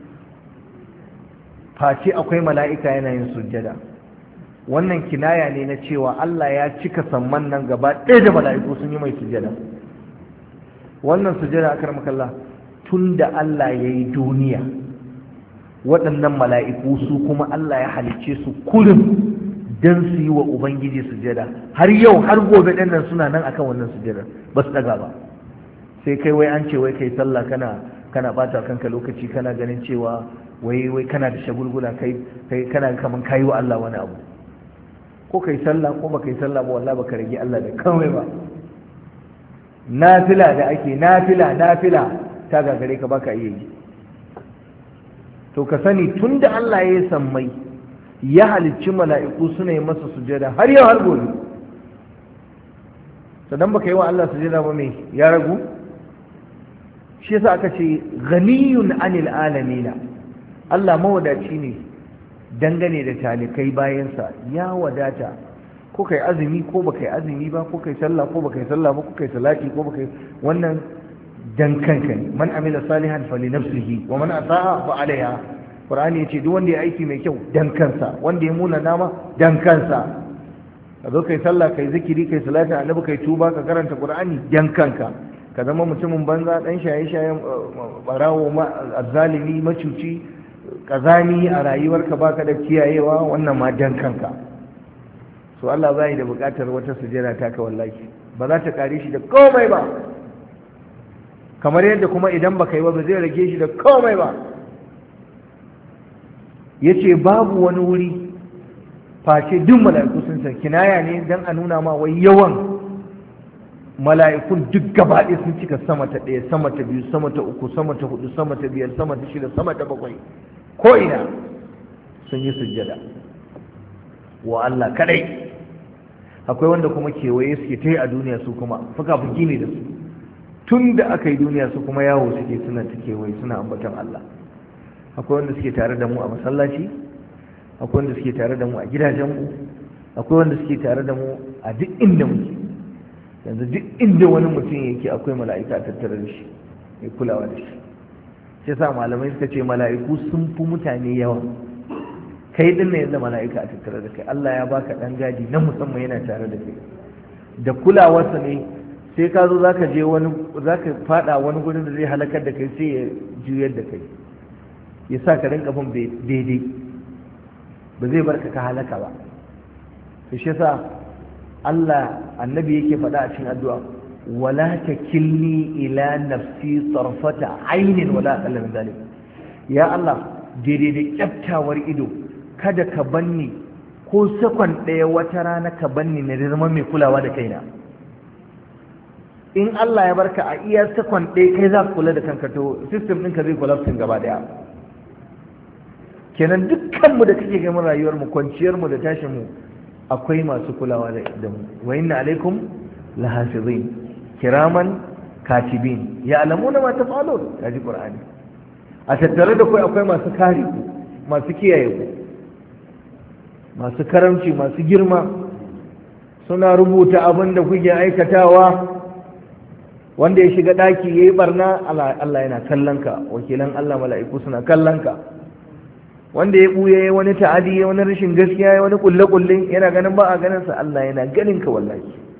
face akwai mala'ika yana yin sujjada. Wannan kinaya ne na cewa Allah ya cika samman nan gaba ɗaya da mala'iku sun yi mai sujjada. Wannan sujjada aka ramakalla tun da Allah ya yi duniya, waɗannan mala'iku su kuma Allah ya halicce su kullum don su yi wa Ubangiji sujjada. Har yau har gobe ɗan nan suna nan akan wannan sujjada ba su ɗaga ba. Sai kai wai an ce wai kai sallah kana kana bata kanka lokaci, kana ganin cewa wai wai kana da shagulgula, kai kai kana kaman kayi wa Allah wani abu. Ko kai sallah ko baka yi sallah ba wallahi baka rage Allah da kawai ba. Nafila da ake nafila nafila ta gagare ka baka iya yi. To ka sani tunda Allah ya yi sammai ya halicci mala'iku suna yi masa sujada har yau har gobe. Sadan baka yi wa Allah sujada ba me ya ragu? Shi yasa aka ce ghaniyun anil alamina, Allah mawadaci ne dangane da talikai bayansa, ya wadata. Ko kai azumi ko baka yi azumi ba, ko kai sallah ko baka yi sallah ba, ko kai salati ko baka yi, wannan dan kanka ne. Man amila salihan fali nafsihi wa man asaa fa alaiha. Qur'ani ya ce duk wanda ya aiki mai kyau dan kansa, wanda ya muna nama dan kansa. Ka zo kai sallah, kai zikiri, kai salatin annabi, kai tuba, ka karanta Qur'ani dan kanka. Ka zama mutumin banza, dan shaye-shaye, barawo, azzalimi, macuci, kazani a rayuwarka, baka da kiyayewa, wannan ma dan kanka. So Allah bai da bukatar wata sujjada taka wallahi, ba za ta kare shi da komai ba, kamar yadda kuma idan baka yi ba ba zai rage shi da komai ba. Yace babu wani wuri face duk mala'iku sun san, kinaya ne dan a nuna ma wai yawan mala'ikun duk gaba ɗaya sun cika sama ta ɗaya, sama ta biyu, sama ta uku, sama ta hudu, sama ta biyar, sama ta shida, sama ta bakwai, ko ina sun yi sujjada wa Allah kadai. Akwai wanda kuma kewaye suke ta yi a duniya, su kuma fuka-fuki ne da su, tun da aka yi duniya su kuma yawo suke suna ta kewaye suna ambaton Allah. Akwai wanda suke tare da mu a masallaci, akwai wanda suke tare da mu a gidajenmu, akwai wanda suke tare da mu a duk inda muke. Yanzu duk inda wani mutum yake akwai mala'ika tattare da shi, mai kulawa da shi. Sai sa malamai suka ce mala'iku sun fi mutane yawa. Kai din ne yanzu mala'ika a tattare da kai, Allah ya baka dan gadi na musamman yana tare da kai, da kulawarsa ne. Sai ka zo zaka je wani, zaka fada wani gurin da zai halakar da kai, sai ya juyar da kai, ya sa ka rinka bin daidai, ba zai barka ka halaka ba. to shi yasa Allah annabi yake faɗa a cikin addu'a wala takilni ila nafsi tarfata aynin wala aqalla min zalik. Ya Allah, daidai da kyaftawar ido kada ka banni ko sakon ɗaya wata rana ka banni na zama mai kulawa da kaina. In Allah ya barka a iya sakon ɗaya kai za ka kula da kanka, to system ɗinka zai collapse gaba ɗaya. Kenan dukkanmu da kake gama rayuwarmu, kwanciyarmu da tashinmu akwai masu kulawa da mu. Wa inna alaikum lahafizin kiraman katibin ya'lamuna ma taf'alun. kaji Qur'ani. A tattare da kai akwai masu kare ku, masu kiyaye ku, masu karamci, masu girma, suna rubuta abin da kuke aikatawa. Wanda ya shiga daki yayi barna, Allah yana kallon ka, wakilan Allah mala'iku suna kallon ka. Wanda ya buye wani ta'adi, wani rashin gaskiya, wani kulle-kulle, yana ganin ba a ganin sa, Allah yana ganin ka wallahi.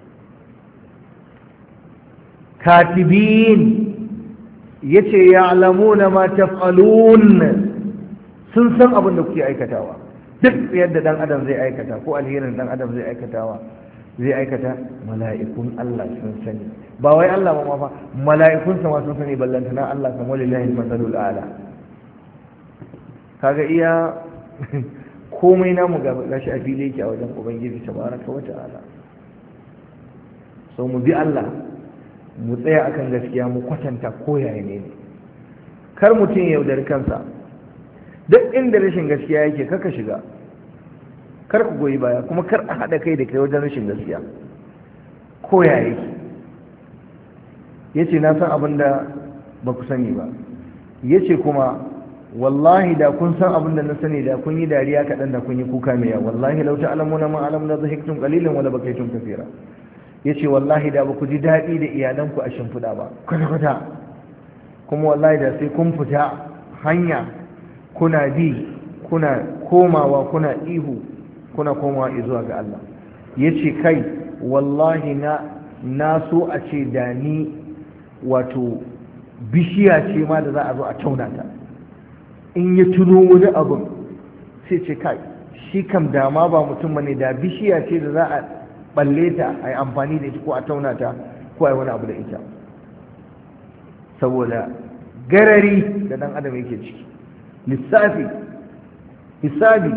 Katibin yace ya'lamuna ma taf'alun, sun san abin da kuke aikatawa. Duk yadda dan adam zai aikata ko alherin dan adam zai aikatawa zai aikata, mala'ikun Allah sun sani. Ba wai Allah ba ma fa, mala'ikun sa ma sun sani, ballantana Allah kamar lillahi masalul a'la. Kaga iya komai namu ga gashi a fili yake a wajen ubangiji tabaraka wa ta'ala. So mu bi Allah, mu tsaya akan gaskiya, mu kwatanta koyaye ne ne, kar mutum ya yaudari kansa. Duk inda rashin gaskiya yake kaka shiga, kar ku goyi baya, kuma kar a haɗa kai da kai wajen rashin gaskiya koyaye yake. Yace na san abin da ba ku sani ba, yace kuma wallahi da kun san abin da na sani da kun yi dariya kaɗan, da kun yi kuka mai yawa. Wallahi lau ta'lamuna ma alamna dhahiktum qalilan wa la bakaytum kaseera. Yace wallahi da ba ku ji daɗi da iyalanku a shimfiɗa ba kwata kwata, kuma wallahi da sai kun fita hanya kuna bi, kuna komawa, kuna ihu, kuna komawa zuwa ga Allah. Yace kai wallahi na na so a ce da ni wato bishiya ce ma da za a zo a tauna ta. In ya tuno wani abin sai ce kai shi kam dama ba mutum bane, da bishiya ce da za a balle ta a yi amfani da ita ko a tauna ta ko a yi wani abu da ita. Saboda garari da dan adam yake ciki, lissafi, hisabi,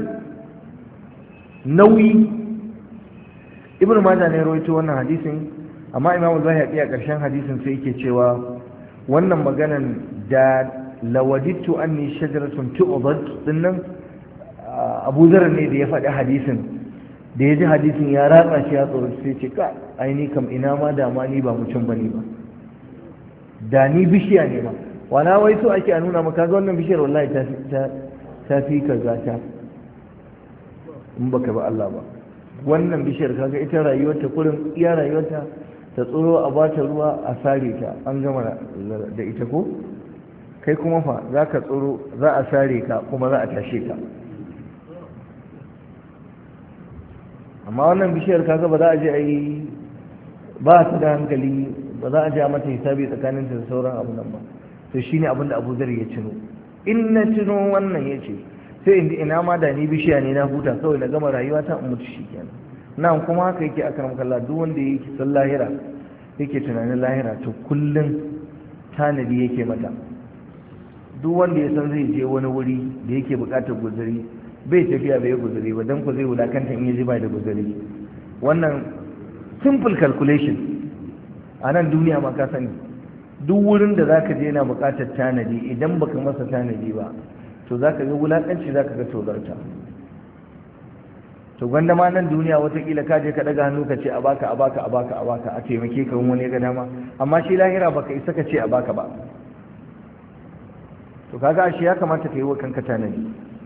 nauyi. Ibn Majah ne rawaito wannan hadisin, amma Imam Zahabi a ƙarshen hadisin sai yake cewa wannan maganan da lawadittu anni shajaratun tu'dad dinnan Abu Dharr ne da ya faɗi hadisin, da ya ji hadisin ya ratsa shi ya tsoro, sai ce ka aini kam ina ma da ma ni ba mutum bane ba, da ni bishiya ne ba. Wana wai so ake a nuna maka ga wannan bishiyar wallahi ta ta ta fi ka zata in baka ba Allah ba. Wannan bishiyar kaga ita rayuwarta kurin iya rayuwarta ta tsoro, a bata ruwa, a sare ta, an gama da ita ko. kai kuma fa za ka tsoro, za a sare ka kuma za a tashe ka. amma wannan bishiyar kaga ba za a je a yi ba ta da hankali, ba za a je a mata hisabi tsakanin da sauran abu nan ba. to shine abin da Abu Dharr ya cino, in na cino wannan ya ce sai in ina ma da ni bishiya ne na huta kawai na gama rayuwa ta mutu shikenan. nan kuma haka yake akram kallah, duk wanda yake san lahira yake tunanin lahira to kullum tanadi yake mata. duk wanda ya san zai je wani wuri da yake bukatar guzuri bai tafiya bai guzuri ba, dan ku zai wulakanta in yaji bai da guzuri. wannan simple calculation a nan duniya ma ka sani, duk wurin da zaka je yana bukatar tanadi, idan baka masa tanadi ba to zaka ga wulakanci, zaka ga tozarta. to gwanda ma nan duniya watakila ka je ka daga hannu ka ce a baka a baka a baka a baka a taimake ka wani ga dama, amma shi lahira baka isa ka ce a baka ba. to kaga shi ya kamata ka yi wa kanka tanadi.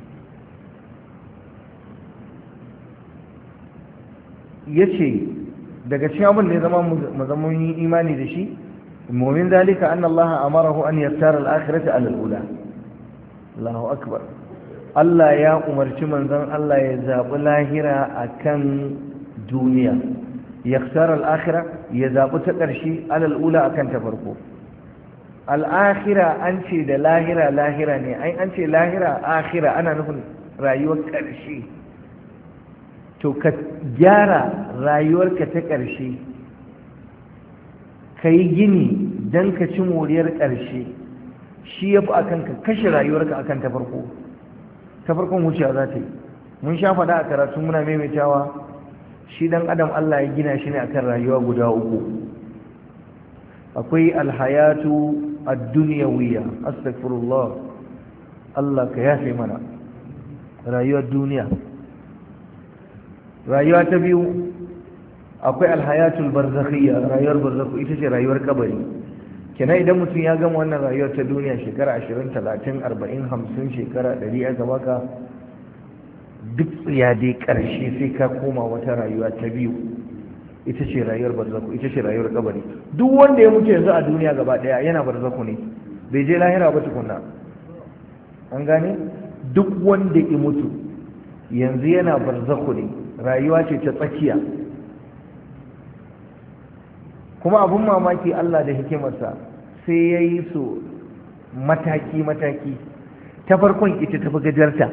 yace daga cikin abin da ya zama mu zama yi imani da shi, mu'min zalika anna Allah amarahu an yassara al-akhirata ala al-ula. Allahu akbar. Allah ya umarci manzon Allah ya zabi lahira akan duniya, yassara al-akhira ya zabi ta ƙarshe ala al-ula akan ta farko. al-akhira an ce da lahira lahira ne, ai an ce lahira akhira ana nufin rayuwar ƙarshe. to ka gyara rayuwarka ta ƙarshe, ka yi gini don ka ci moriyar ƙarshe, shi ya fi akan ka kashe rayuwarka akan ta farko. ta farkon wucewa za ta yi. mun sha faɗa a karatu muna maimaitawa, shi ɗan adam Allah ya gina shi ne akan rayuwa guda uku. akwai alhayatu ad-dunyawiyya, astaghfirullah, Allah ka yafe mana, rayuwar duniya. rayuwa ta biyu akwai alhayatul barzakhiyya, rayuwar barzakhu, ita ce rayuwar kabari. kenan idan mutum ya gama wannan rayuwar ta duniya shekara ashirin talatin arba'in hamsin shekara ɗari aka baka, duk tsiya dai ƙarshe sai ka koma wata rayuwa ta biyu, ita ce rayuwar barzakhu, ita ce rayuwar kabari. duk wanda ya mutu yanzu a duniya gaba ɗaya yana barzakhu ne, bai je lahira ba tukunna. an gane? duk wanda ya mutu yanzu yana barzakhu ne, rayuwa ce ta tsakiya. kuma abun mamaki Allah da hikimarsa sai ya yi su mataki-mataki. ta farkon ita tafi gajarta,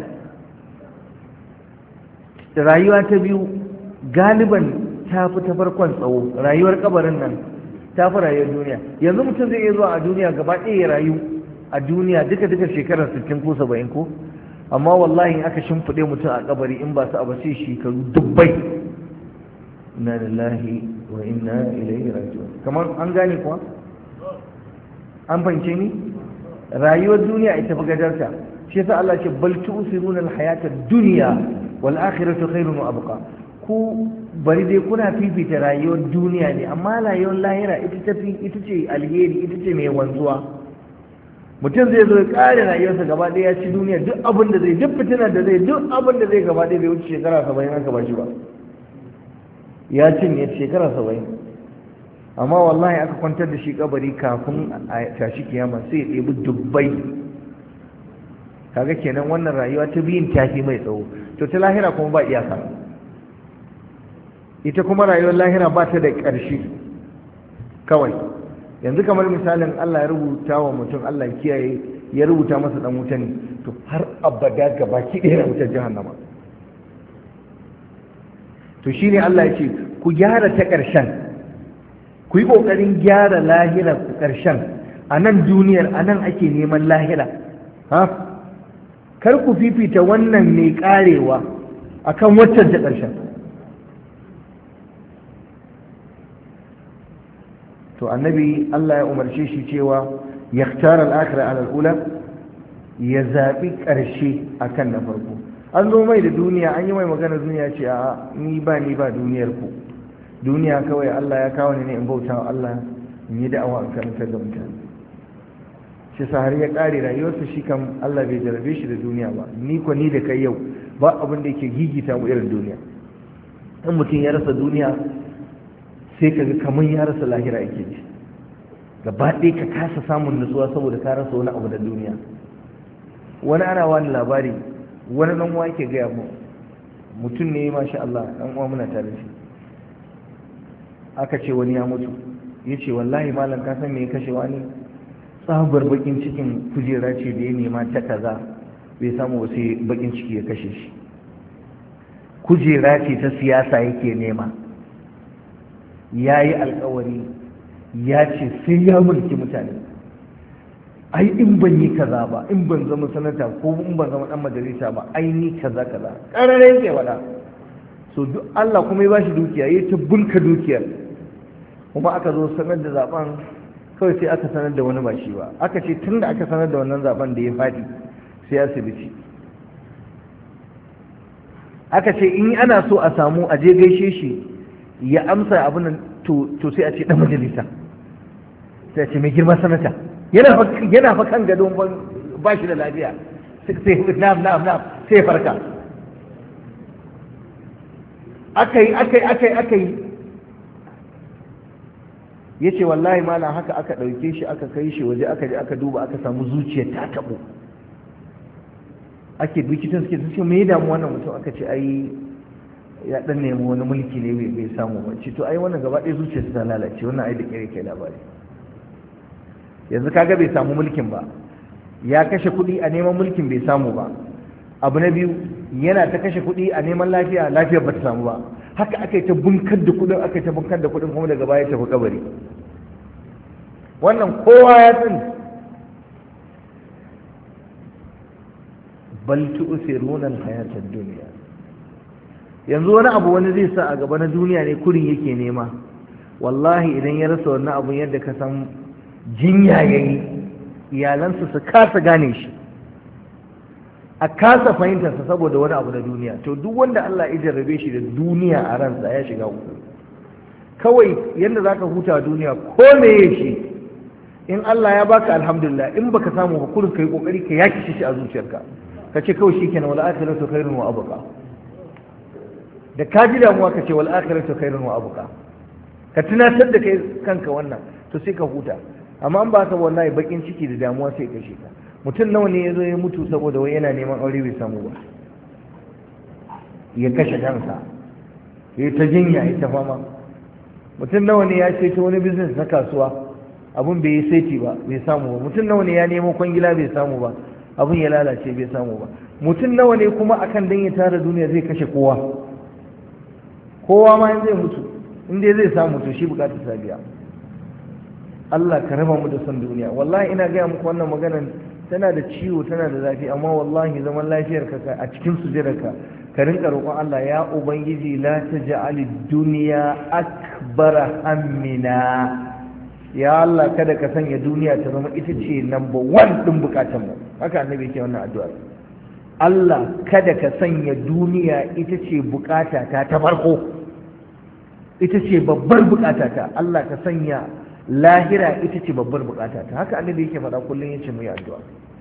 rayuwa ta biyu galiban ta fi ta farkon tsawo. rayuwar kabarin nan ta fi rayuwar duniya. yanzu mutum zai iya zuwa a duniya gaba ɗaya ya rayu a duniya duka-duka shekarar sittin ko saba'in ko, amma wallahi in aka shimfiɗe mutum a kabari in ba su abu sai shekaru dubbai. inna lillahi wa inna ilaihi raji'un. kamar an gane kuwa, an fahimce ni. rayuwar duniya ita fi gadarta, shi yasa Allah ce bal tu'siruna al-hayata ad-dunya wal akhiratu khairun wa abqa. ku bari dai kuna fifita rayuwar duniya ne, amma rayuwar lahira ita tafi, ita ce alheri, ita ce mai wanzuwa. mutum zai zo ya kare rayuwarsa gaba ɗaya ya ci duniya, duk abin da zai, duk fitinar da zai, duk abin da zai gaba ɗaya bai wuce shekara saba'in aka ba shi ba, ya cinye shekara saba'in. amma wallahi aka kwantar da shi kabari kafin a tashi kiyama sai ya ɗebi dubbai. kaga kenan wannan rayuwa ta biyun tafi mai tsawo. to ta lahira kuma ba iyaka, ita kuma rayuwar lahira ba ta da ƙarshe kawai. yanzu kamar misalin Allah ya rubuta wa mutum, Allah ya kiyaye, ya rubuta masa dan wuta ne, to har abada gabaki ɗaya na wutar jahannama. to shine Allah ya ce ku gyara ta ƙarshen, ku yi ƙoƙarin gyara lahira ku ƙarshen. a nan duniyar, a nan ake neman lahira. ha kar ku fifita wannan mai ƙarewa akan waccan ta ƙarshen. to annabi Allah ya umarce shi cewa yaktar al-akhirah ala al-ula, ya zabi karshe akan na farko. an zo mai da duniya, an yi mai magana duniya, ce a ni ba ni ba duniyar ku, duniya kawai Allah ya kawo ni ne in bauta wa Allah, in yi da'awa in karanta da mutane. shi sa har ya kare rayuwarsa shi kam Allah bai jarabe shi da duniya ba. ni ko ni da kai yau ba abin da yake gigita mu irin duniya. in mutum ya rasa duniya sai kaga kamar ya rasa lahira yake ji. gaba ɗaya ka kasa samun nutsuwa saboda ka rasa wani abu da duniya. Wani ana wani labari, wani ɗan uwa yake gaya mu, mutum ne masha Allah, ɗan uwa muna tare shi, aka ce wani ya mutu, ya ce wallahi malam ka san me ya kashe wani? Tsabar bakin cikin kujera ce da ya nema ta kaza bai samu wasu bakin ciki ya kashe shi. Kujera ce ta siyasa yake nema, ya yi alkawari ya ce sai ya mulki mutane, ai in ban yi kaza ba, in ban zama sanata ko in ban zama dan majalisa ba, ai ni kaza kaza ƙararren yake wada. So duk Allah kuma ya bashi dukiya, ya ta bulka dukiyar, kuma aka zo sanar da zaben kawai sai aka sanar da wani ba shi ba. Aka ce tun da aka sanar da wannan zaben da ya faɗi sai asibiti. Aka ce in ana so a samu a je gaishe shi ya amsa abin nan to sai a ce dan majalisa, sai a ce mai girma sanata yana fa kan gadon ba shi da lafiya, sai na'am na'am na'am sai farka. Akai akai akai akai yace wallahi malam haka aka dauke shi aka kai shi waje, aka je aka duba aka samu zuciya ta tabo. Ake bikitan suke suke me damu wannan mutum, aka ce ai ya dan nemi wani mulki ne bai samu ba. Ce to ai wannan gaba ɗaya zuciyarsa ta lalace, wannan ai da kire kai labari. Yanzu kaga bai samu mulkin ba, ya kashe kuɗi a neman mulkin bai samu ba. Abu na biyu, yana ta kashe kuɗi a neman lafiya, lafiyar ba ta samu ba. Haka aka yi ta bunkar da kuɗin, aka yi ta bunkar da kuɗin, kuma daga baya tafi kabari. Wannan kowa ya sani. Bal tu'thiruna al-hayata ad-dunya. Yanzu wani abu wani zai sa a gaba na duniya ne kurin yake nema, wallahi idan ya rasa wannan abun yadda ka san jinya yayi, iyalansa su kasa gane shi, a kasa fahimtarsa saboda wani abu na duniya. To duk wanda Allah ya jarrabe shi da duniya a ransa ya shiga uku. Kawai yadda zaka huta duniya ko meye shi, in Allah ya baka alhamdulillah, in baka samu ba kurin kai kokari ka yaki shi a zuciyarka, ka ce kawai shikenan wal akhiratu khairun wa abqa. Da ka ji damuwa ka ce wal akhiratu khairun wa abqa, ka tunatar da kai kanka wannan, to sai ka huta. Amma an ba ka wallahi bakin ciki da damuwa sai ka ka. Mutum nawa ne yazo ya mutu saboda wai yana neman aure bai samu ba, ya kashe kansa, ya ta jinya ya ta fama. Mutum nawa ne ya ce ta wani business na kasuwa, abun bai yi saiti ba bai samu ba. Mutum nawa ne ya nemo kwangila bai samu ba, abun ya lalace bai samu ba. Mutum nawa ne kuma akan dan ya tara duniya zai kashe kowa, kowa ma in zai mutu in dai zai samu to shi bukatar sabiya. Allah ka raba mu da son duniya. Wallahi ina gaya muku wannan maganar tana da ciwo, tana da zafi, amma wallahi zaman lafiyar ka a cikin sujudarka ka rinka roƙon Allah, ya ubangiji la taj'al ad-dunya akbara hammina. Ya Allah kada ka sanya duniya ta zama ita ce number one din bukatun mu. Haka annabi yake wannan addu'a. Allah kada ka sanya duniya ita ce bukatata ta farko, ita ce babbar bukatata. Allah ka sanya lahira ita ce babbar bukatata. Haka annabi yake faɗa kullum, yace mu yi addu'a.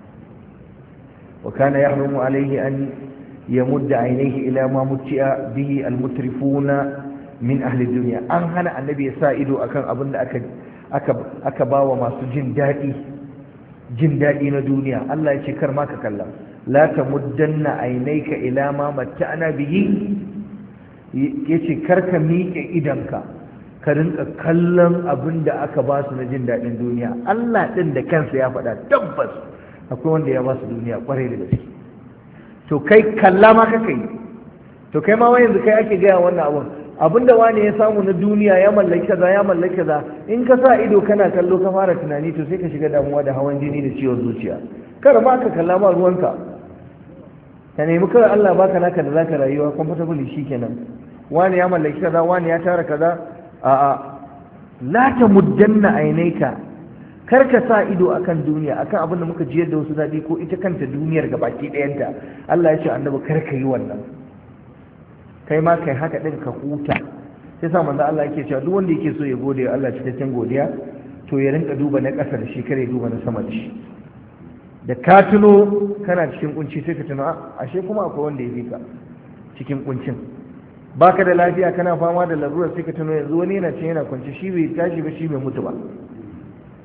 wa kana yahrumu alayhi an yamudda aynayhi ila ma muti'a bihi almutrifuna min ahli dunya. An hana annabi ya sa ido akan abin da aka aka aka bawa masu jin daɗi jin daɗi na duniya. Allah ya ce kar ma ka kalla, la tamuddanna aynayka ila ma matta'na bihi, yace kar ka miƙe idanka ka rinka kallon abin da aka ba su na jin daɗin duniya. Allah ɗin da kansa ya faɗa tabbas akwai wanda ya ba su duniya ƙwarai da gaske. To kai kalla ma kaka yi, to kai ma wai yanzu kai ake gaya wannan abun, abinda wani ya samu na duniya ya mallaki kaza ya mallaki kaza, in ka sa ido kana kallo ka fara tunani to sai ka shiga damuwa da hawan jini da ciwon zuciya. Kada ma ka kalla ma ruwanka, ka nemi kawai Allah baka naka da zaka rayuwa comfortable shikenan. Wani ya mallaki kaza, wani ya tara kaza, a'a la tamuddanna aynayka, kar ka sa ido akan duniya, akan abin da muka jiyar da wasu daɗi ko ita kanta duniyar gabaki ɗayanta. Allah ya ce annabi kar ka yi wannan, kai ma kai haka din ka huta. Sai sa manzo Allah yake cewa duk wanda yake so ya gode wa Allah cikakken godiya to ya rinka duba na ƙasa da shi, kare duba na sama da shi. Da ka tuno kana cikin kunci sai ka tuno ashe kuma akwai wanda ya fi ka cikin kuncin. Baka da lafiya kana fama da larura sai ka tuno yanzu wani yana ce yana kwance shi bai tashi ba, shi bai mutu ba.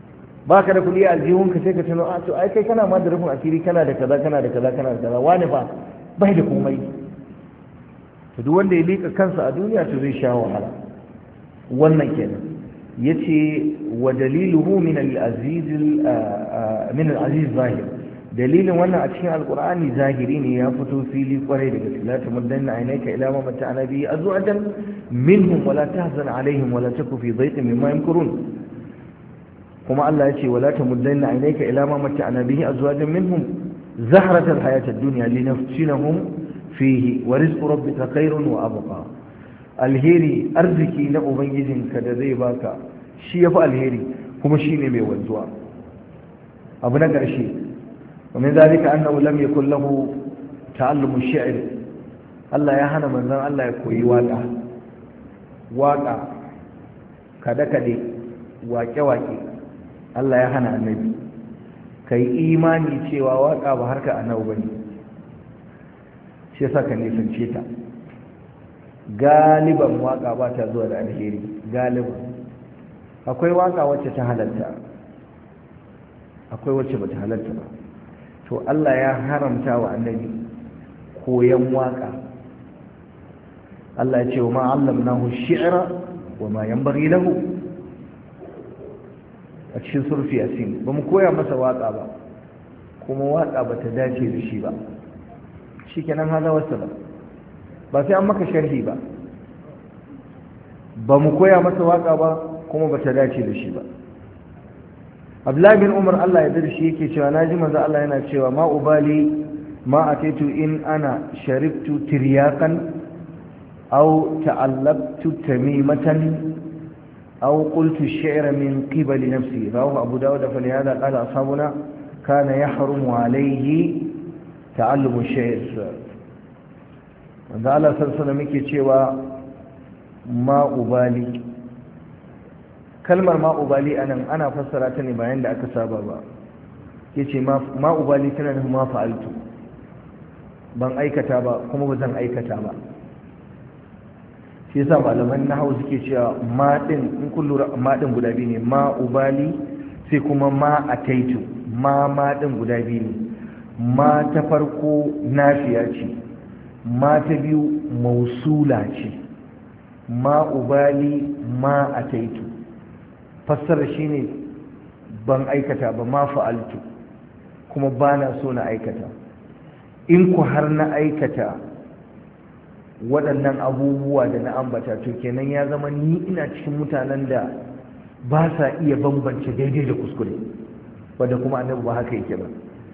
ba ka da kuɗi a aljihunka sai ka tuno a to ai kai kana ma da rufin asiri kana da kaza kana da kaza kana da kaza wani ba bai da komai. to duk wanda ya lika kansa a duniya to zai sha wahala. wannan kenan yace wa daliluhu min al-aziz min al-aziz zahir, dalilin wannan a cikin alqur'ani zahiri ne ya fito fili kwarai daga tilata mudanna aynaka ila ma mata'ana bi azwajan minhum wala tahzan alaihim wala taku fi dhayqin mimma yamkurun. kuma Allah ya ce wala tamuddanna aynaka ila ma mata'ana bihi azwajan minhum zahratal hayatid dunya linaftinahum fihi wa rizqu rabbika khairun wa abqa. alheri arziki na ubangijinka da zai baka shi yafi alheri kuma shine mai wanzuwa. abu na ƙarshe ومن ذلك أنه لم يكن له تعلم الشعر. Allah ya hana manzon Allah ya koyi waka waka kada kade wake wake Allah ya hana annabi. kai imani cewa waka ba harka annabi bane, shi yasa ka nisance ta. galiban waka ba ta zuwa da alheri galiban. akwai waka wacce ta halatta akwai wacce bata halatta ba. to Allah ya haramta wa annabi koyan waka. Allah ya ce wa ma allamnahu shi'ra wa ma yanbaghi lahu a cikin surfi yasin. ba mu koya masa waka ba kuma waka ba ta dace da shi ba, shikenan hada wasa ba ba sai an maka sharhi ba. ba mu koya masa waka ba kuma ba ta dace da shi ba. Abdullahi bin Umar Allah ya dade shi yake cewa naji manzo Allah yana cewa ma ubali ma ataitu in ana sharibtu tiryakan aw ta'allabtu tamimatan aw qultu ash-shi'ra min qibali nafsi. rawahu Abu Dawud fa lihada qala ashabuna kana yahrumu alayhi ta'allumu ash-shi'r. manzo Allah sallallahu alaihi wasallam yake cewa ma ubali, kalmar ma'ubali a nan ana fassara ta ne bayan da aka saba ba. ya ce ma'ubali tana nufin ma fa'altu, ban aikata ba kuma ba zan aikata ba. shi yasa malaman nahawu suke cewa maɗin in kun lura maɗin guda biyu ne, ma'ubali sai kuma ma ataitu. ma maɗin guda biyu ne, ma ta farko nafiya ce, ma ta biyu mausula ce. ma'ubali ma ataitu fassara shine ban aikata ba, ma fa'altu kuma ba na so na aikata. in ku har na aikata waɗannan abubuwa da na ambata to kenan ya zama ni ina cikin mutanen da ba sa iya bambance daidai da kuskure, wadda kuma annabi ba haka yake ba.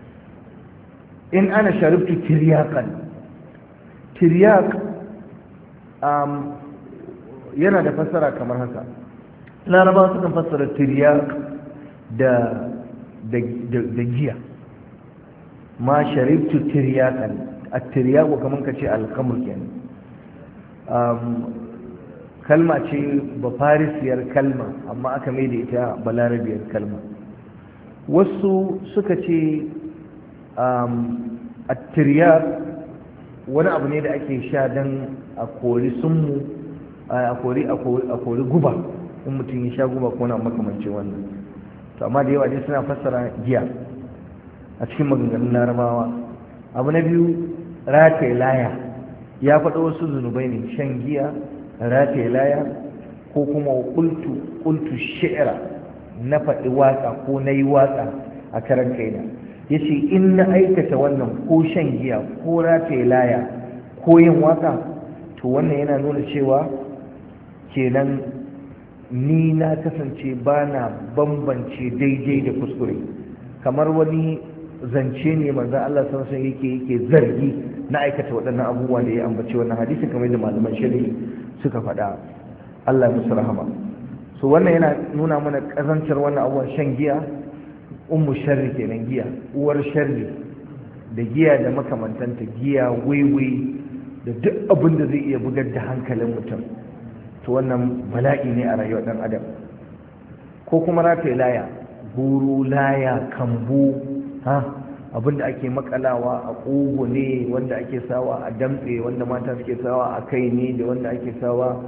in ana sharibtu tiryakan, tiryak um, yana da fassara kamar haka. laraba sukan fassara tiryak da da giya. ma sharibtu tiryakan, at-tiryaku kaman kace al-khamr kenan. um kalma ce ba farisiyar kalma amma aka mai da ita balarabiyar kalma. wasu suka ce um at-tiryak wani abu ne da ake sha dan a kori sunmu, a kori a kori guba in mutum ya sha guba ko na makamancin wannan. to amma da yawa dai suna fassara giya a cikin maganganun larabawa. abu na biyu rataye laya, ya faɗa wasu zunubai ne, shan giya, rataye laya, ko kuma kultu kultu shi'ra, na faɗi waka ko na yi waka a karan kaina. ya ce in na aikata wannan ko shan giya ko rataye laya ko yin waka to wannan yana nuna cewa kenan ni na kasance ba na bambance daidai da kuskure. kamar wani zance ne manzon Allah sallallahu alaihi wasallam yake yake zargi na aikata waɗannan abubuwa da ya ambace wannan hadisi kamar yadda malaman shari'i suka faɗa. Allah ya musu rahama. so wannan yana nuna mana kazantar wannan abubuwan. shan giya ummu sharri kenan, giya uwar sharri, da giya da makamantanta, giya waiwai da duk abin da zai iya bugar da hankalin mutum, to wannan bala'i ne a rayuwar dan adam. ko kuma rataye laya, guru, laya, kambu, ha abinda ake makalawa a ƙugu ne, wanda ake sawa a damtse, wanda mata suke sawa a kai ne, da wanda ake sawa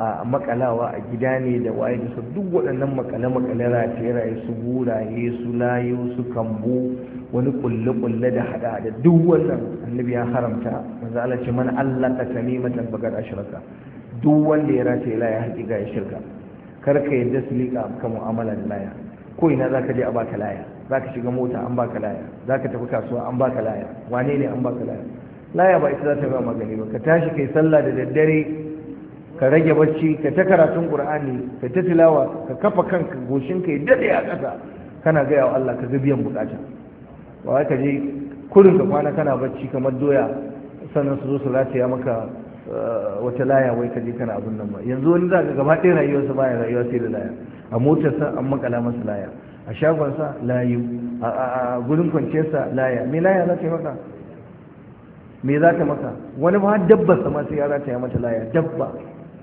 a makalawa a gida ne da waye da su duk waɗannan makale-makale rataye-raye su buraye su layu su kambu wani kulle-kulle da hada da duk wannan annabi ya haramta manzo Allah ce man allaka tamimatan faqad ashraka duk wanda ya rataye laya hakika ya shirka kar ka yadda su liƙa ka mu'amala da laya ko ina zaka je a baka laya zaka shiga mota an baka laya zaka tafi kasuwa an baka laya wane ne an baka laya laya ba ita za ta ba magani ba ka tashi kai sallah da daddare ka rage bacci ka ta karatun qur'ani ka ta tilawa ka kafa kanka goshin ka ya dade a ƙasa kana ga yawa Allah ka ga biyan bukata ba wai ka je kurin ka kwana kana bacci kamar doya sannan su zo su rataya maka wata laya wai ka je kana abin nan ba yanzu wani za ka gaba ɗaya rayuwarsa baya rayuwa sai da laya a motarsa an makala masa laya a shagonsa layu a gurin kwanciyarsa laya me laya za ta yi maka me za ta maka wani ba dabba sama sai ya rataya mata laya dabba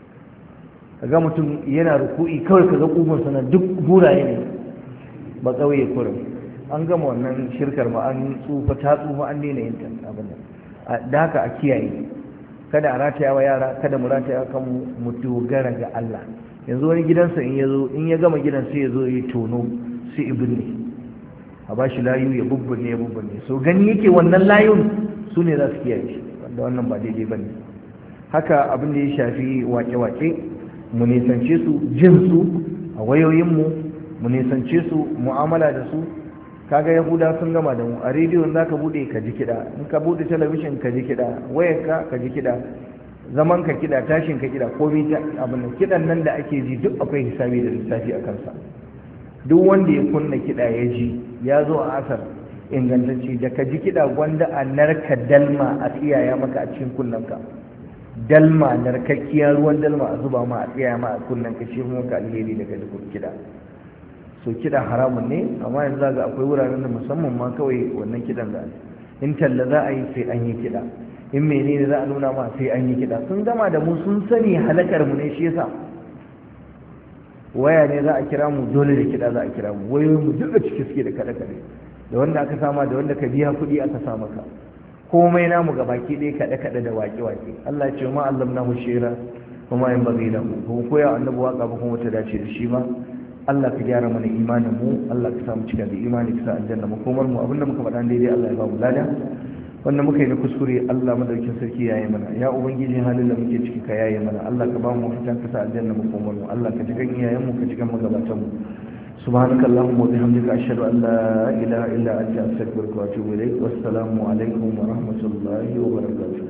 kaga mutum yana ruku'i kawai kaga kugun sana duk buraye ne ba kauye kurum an gama wannan shirkar ma an tsufa ta tsufa an daina yin ta abin nan da haka a kiyaye kada a rataya wa yara kada mu rataya kan mu dogara ga Allah yanzu wani gidansa in yazo in ya gama gidan sai ya zo ya tono sai ibni a bashi layu ya bubbune ya bubbune so gani yake wannan layun su ne za su kiyaye shi wanda wannan ba daidai bane haka abin da ya shafi wake-wake mu nisance su jin su a wayoyinmu mu nisance su mu'amala da su kaga yahuda sun gama da mu a rediyon zaka bude ka ji kida in ka bude talabishin ka ji kida wayarka ka ji kida zaman ka kida tashin ka kida komai ta abin nan kidan nan da ake ji duk akwai hisabi da lissafi a kansa duk wanda ya kunna kida ya ji ya zo a asar ingantacce da ka ji kida gwanda a narka dalma a tsiyaya maka a cikin kunnanka dalma narkakkiyar ruwan dalma a zuba ma a tsaya ma a kunnen ka shi maka alheri daga dukkan kida so kida haramun ne amma yanzu zaga akwai wuraren da musamman ma kawai wannan kidan da in talla za a yi sai an yi kida in menene za a nuna ma sai an yi kida sun gama da mu sun sani halakar mu ne shi yasa waya ne za a kira mu dole da kida za a kira mu wayoyin mu duka ciki suke da kada kada da wanda aka sama da wanda ka biya kuɗi aka sa maka komai namu ga baki ɗaya kaɗe-kaɗe da waƙe-waƙe Allah ce ma Allah na hushera kuma yin bazai da mu kuma koya annabi waƙa ba kuma ta dace da shi ba Allah ka gyara mana imanin mu Allah ka samu cika da imani ka sa aljanna makomar mu abinda muka faɗa daidai Allah ya ba mu lada wanda muka yi na kuskure Allah madaukin sarki yayi mana ya ubangiji halin da muke ciki ka yayi mana Allah ka ba mu mafita ka sa aljanna makomar mu Allah ka jigan iyayen mu ka jigan magabatan mu سبحانك اللهم وبحمدك أشهد أن لا إله إلا أنت أستغفرك وأتوب إليك والسلام عليكم ورحمة الله وبركاته